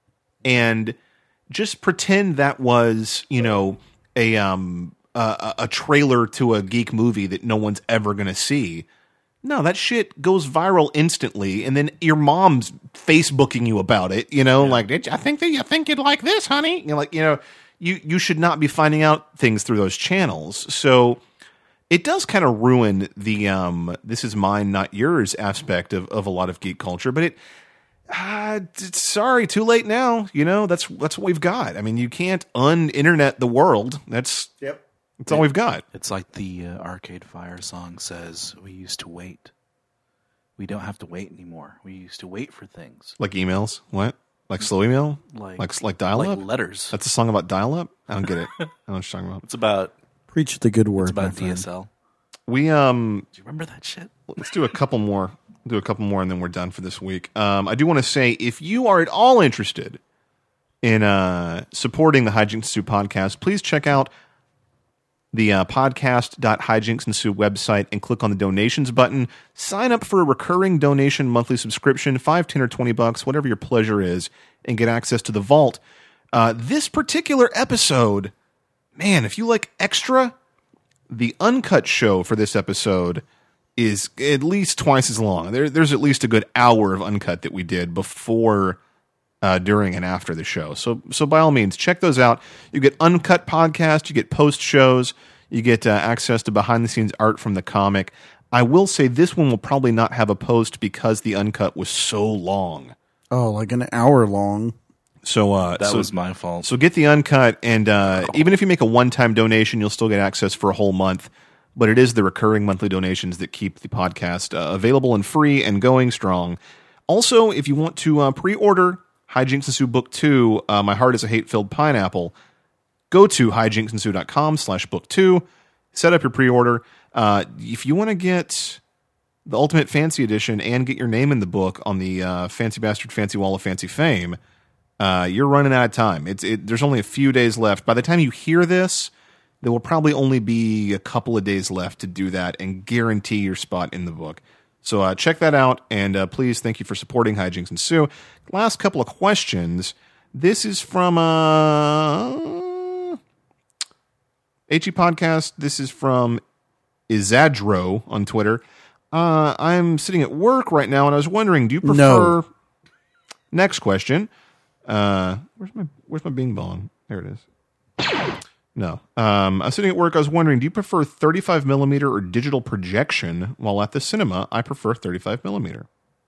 And just pretend that was, you know, a um a, a trailer to a geek movie that no one's ever going to see. No, that shit goes viral instantly, and then your mom's Facebooking you about it. You know, like "Did you- I think that you think you'd like this, honey. You're like, you know, you you should not be finding out things through those channels. So it does kind of ruin the um, "this is mine, not yours" aspect of, of a lot of geek culture. But it, uh, it's, sorry, too late now. You know, that's that's what we've got. I mean, you can't un-internet the world. That's Yep. that's all we've got. It's like the uh, Arcade Fire song says, we used to wait. We don't have to wait anymore. We used to wait for things. Like emails, what? Like slow email, Like- like like dial up. Like letters. That's a song about dial up. I don't get it. I don't know what you're talking about. It's about, Preach the good word. it's about my friend. D S L. We um, Do you remember that shit? let's do a couple more. Do a couple more, and then we're done for this week. Um, I do want to say if you are at all interested in uh supporting the Hijinks and Sue podcast, please check out the uh, podcast dot hijinks and sue website and click on the donations button. Sign up for a recurring donation monthly subscription, five, ten, or twenty bucks, whatever your pleasure is, and get access to the vault. Uh, this particular episode, man, if you like extra, the uncut show for this episode is at least twice as long. There, there's at least a good hour of uncut that we did before, uh, during, and after the show. So, so by all means, check those out. You get uncut podcasts, you get post shows, you get uh, access to behind the scenes art from the comic. I will say this one will probably not have a post because the uncut was so long. Oh, like an hour long. So uh, That so, was my fault. So get the uncut, and uh, even if you make a one-time donation, you'll still get access for a whole month. But it is the recurring monthly donations that keep the podcast uh, available and free and going strong. Also, if you want to uh, pre-order Hijinks and Sue Book two, uh, My Heart is a Hate-Filled Pineapple, go to hijinksandSue.com slash book two, set up your pre-order. Uh, if you want to get the Ultimate Fancy Edition and get your name in the book on the uh, Fancy Bastard Fancy Wall of Fancy Fame, uh, you're running out of time. It's it, There's only a few days left. By the time you hear this, there will probably only be a couple of days left to do that and guarantee your spot in the book. So uh, check that out, and uh, please, thank you for supporting Hijinks and Sue. Last couple of questions. This is from uh, HE Podcast. This is from Izadro on Twitter. Uh, I'm sitting at work right now, and I was wondering, do you prefer... No. Next question. Uh, where's my Where's my Bing Bong? There it is. No. Um, I was sitting at work. I was wondering, do you prefer thirty-five millimeter or digital projection? While at the cinema, I prefer thirty-five millimeter.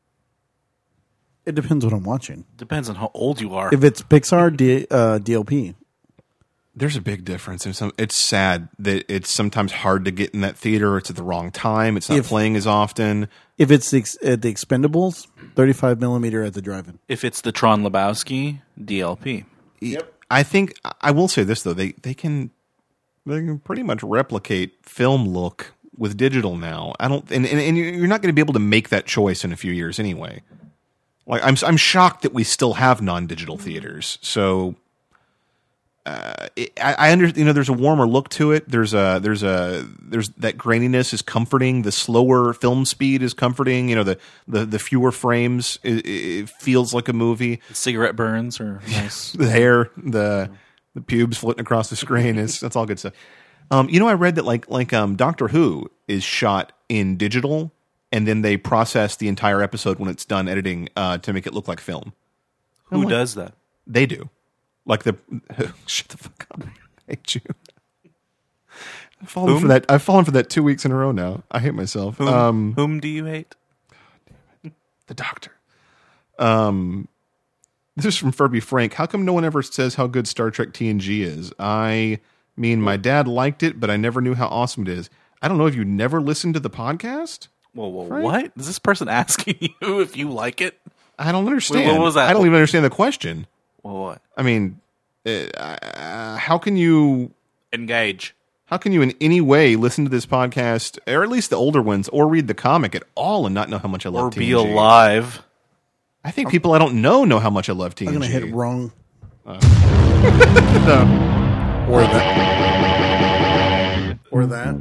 It depends what I'm watching. Depends on how old you are. If it's Pixar, D, uh, D L P. There's a big difference. It's, some, it's sad that it's sometimes hard to get in that theater. It's at the wrong time. It's not If- playing as often. If it's the, ex- at the Expendables, thirty-five millimeter at the drive-in. If it's the Tron Lebowski, D L P. Yep. I think I will say this though, they they can they can pretty much replicate film look with digital now. I don't, and and, and you're not going to be able to make that choice in a few years anyway. Like I'm I'm shocked that we still have non-digital theaters. So uh, it, I, I under you know there's a warmer look to it. There's a there's a there's that graininess is comforting. The slower film speed is comforting. You know the the, the fewer frames. It, it feels like a movie. Cigarette burns are nice. The hair, the the pubes floating across the screen is that's all good stuff. Um, you know, I read that like like um, Doctor Who is shot in digital, and then they process the entire episode when it's done editing uh, to make it look like film. Who I'm like, does that? They do. Like the shut the fuck up. I hate you. I've fallen Whom? for that. I've fallen for that two weeks in a row now. I hate myself. Whom, Um, whom do you hate? the Doctor. Um, this is from Furby Frank. How come no one ever says how good Star Trek T N G is? I mean, my dad liked it, but I never knew how awesome it is. I don't know if you never listened to the podcast. Whoa, whoa, Frank? what? Is this person asking you if you like it? I don't understand. what was that? I don't even understand the question. Well, what? I mean, uh, uh, how can you? Engage. How can you in any way listen to this podcast, or at least the older ones, or read the comic at all and not know how much I love Or T N G? be alive. I think people I don't know know how much I love T N G. I'm going to hit wrong. No. Or that. Or that.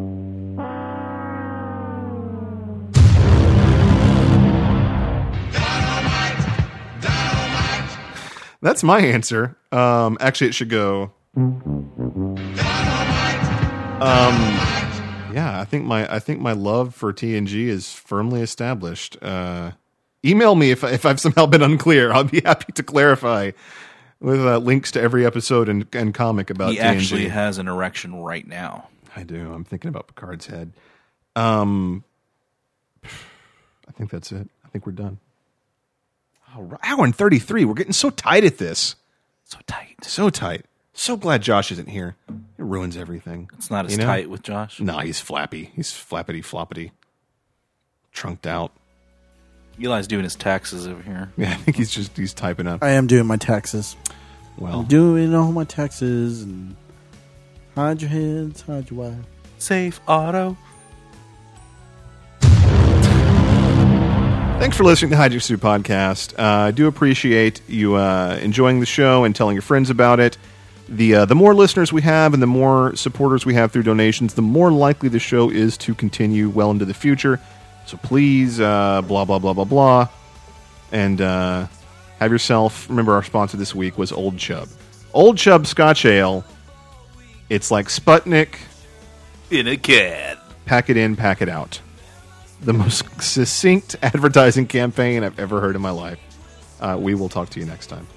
That's my answer. Um, actually, it should go. Um, yeah, I think my I think my love for T N G is firmly established. Uh, email me if if I've somehow been unclear. I'll be happy to clarify with uh, links to every episode and, and comic about He T N G. actually has an erection right now. I do. I'm thinking about Picard's head. Um, I think that's it. I think we're done. All right. Hour and thirty-three. We're getting so tight at this. So tight. So tight. So glad Josh isn't here. It ruins everything. It's not as You know? tight with Josh. Nah, he's flappy. He's flappity floppity. Trunked out. Eli's doing his taxes over here. Yeah, I think he's just he's typing up. I am doing my taxes. Well, I'm doing all my taxes. And hide your heads, hide your wife. Safe auto. thanks for listening to the Hijinks Sue podcast. Uh, I do appreciate you uh, enjoying the show and telling your friends about it. The uh, the more listeners we have and the more supporters we have through donations, the more likely the show is to continue well into the future. So please, uh, blah, blah, blah, blah, blah. And uh, have yourself, remember our sponsor this week was Old Chub. Old Chub Scotch Ale. It's like Sputnik. In a can. Pack it in, pack it out. the most succinct advertising campaign I've ever heard in my life. Uh, we will talk to you next time.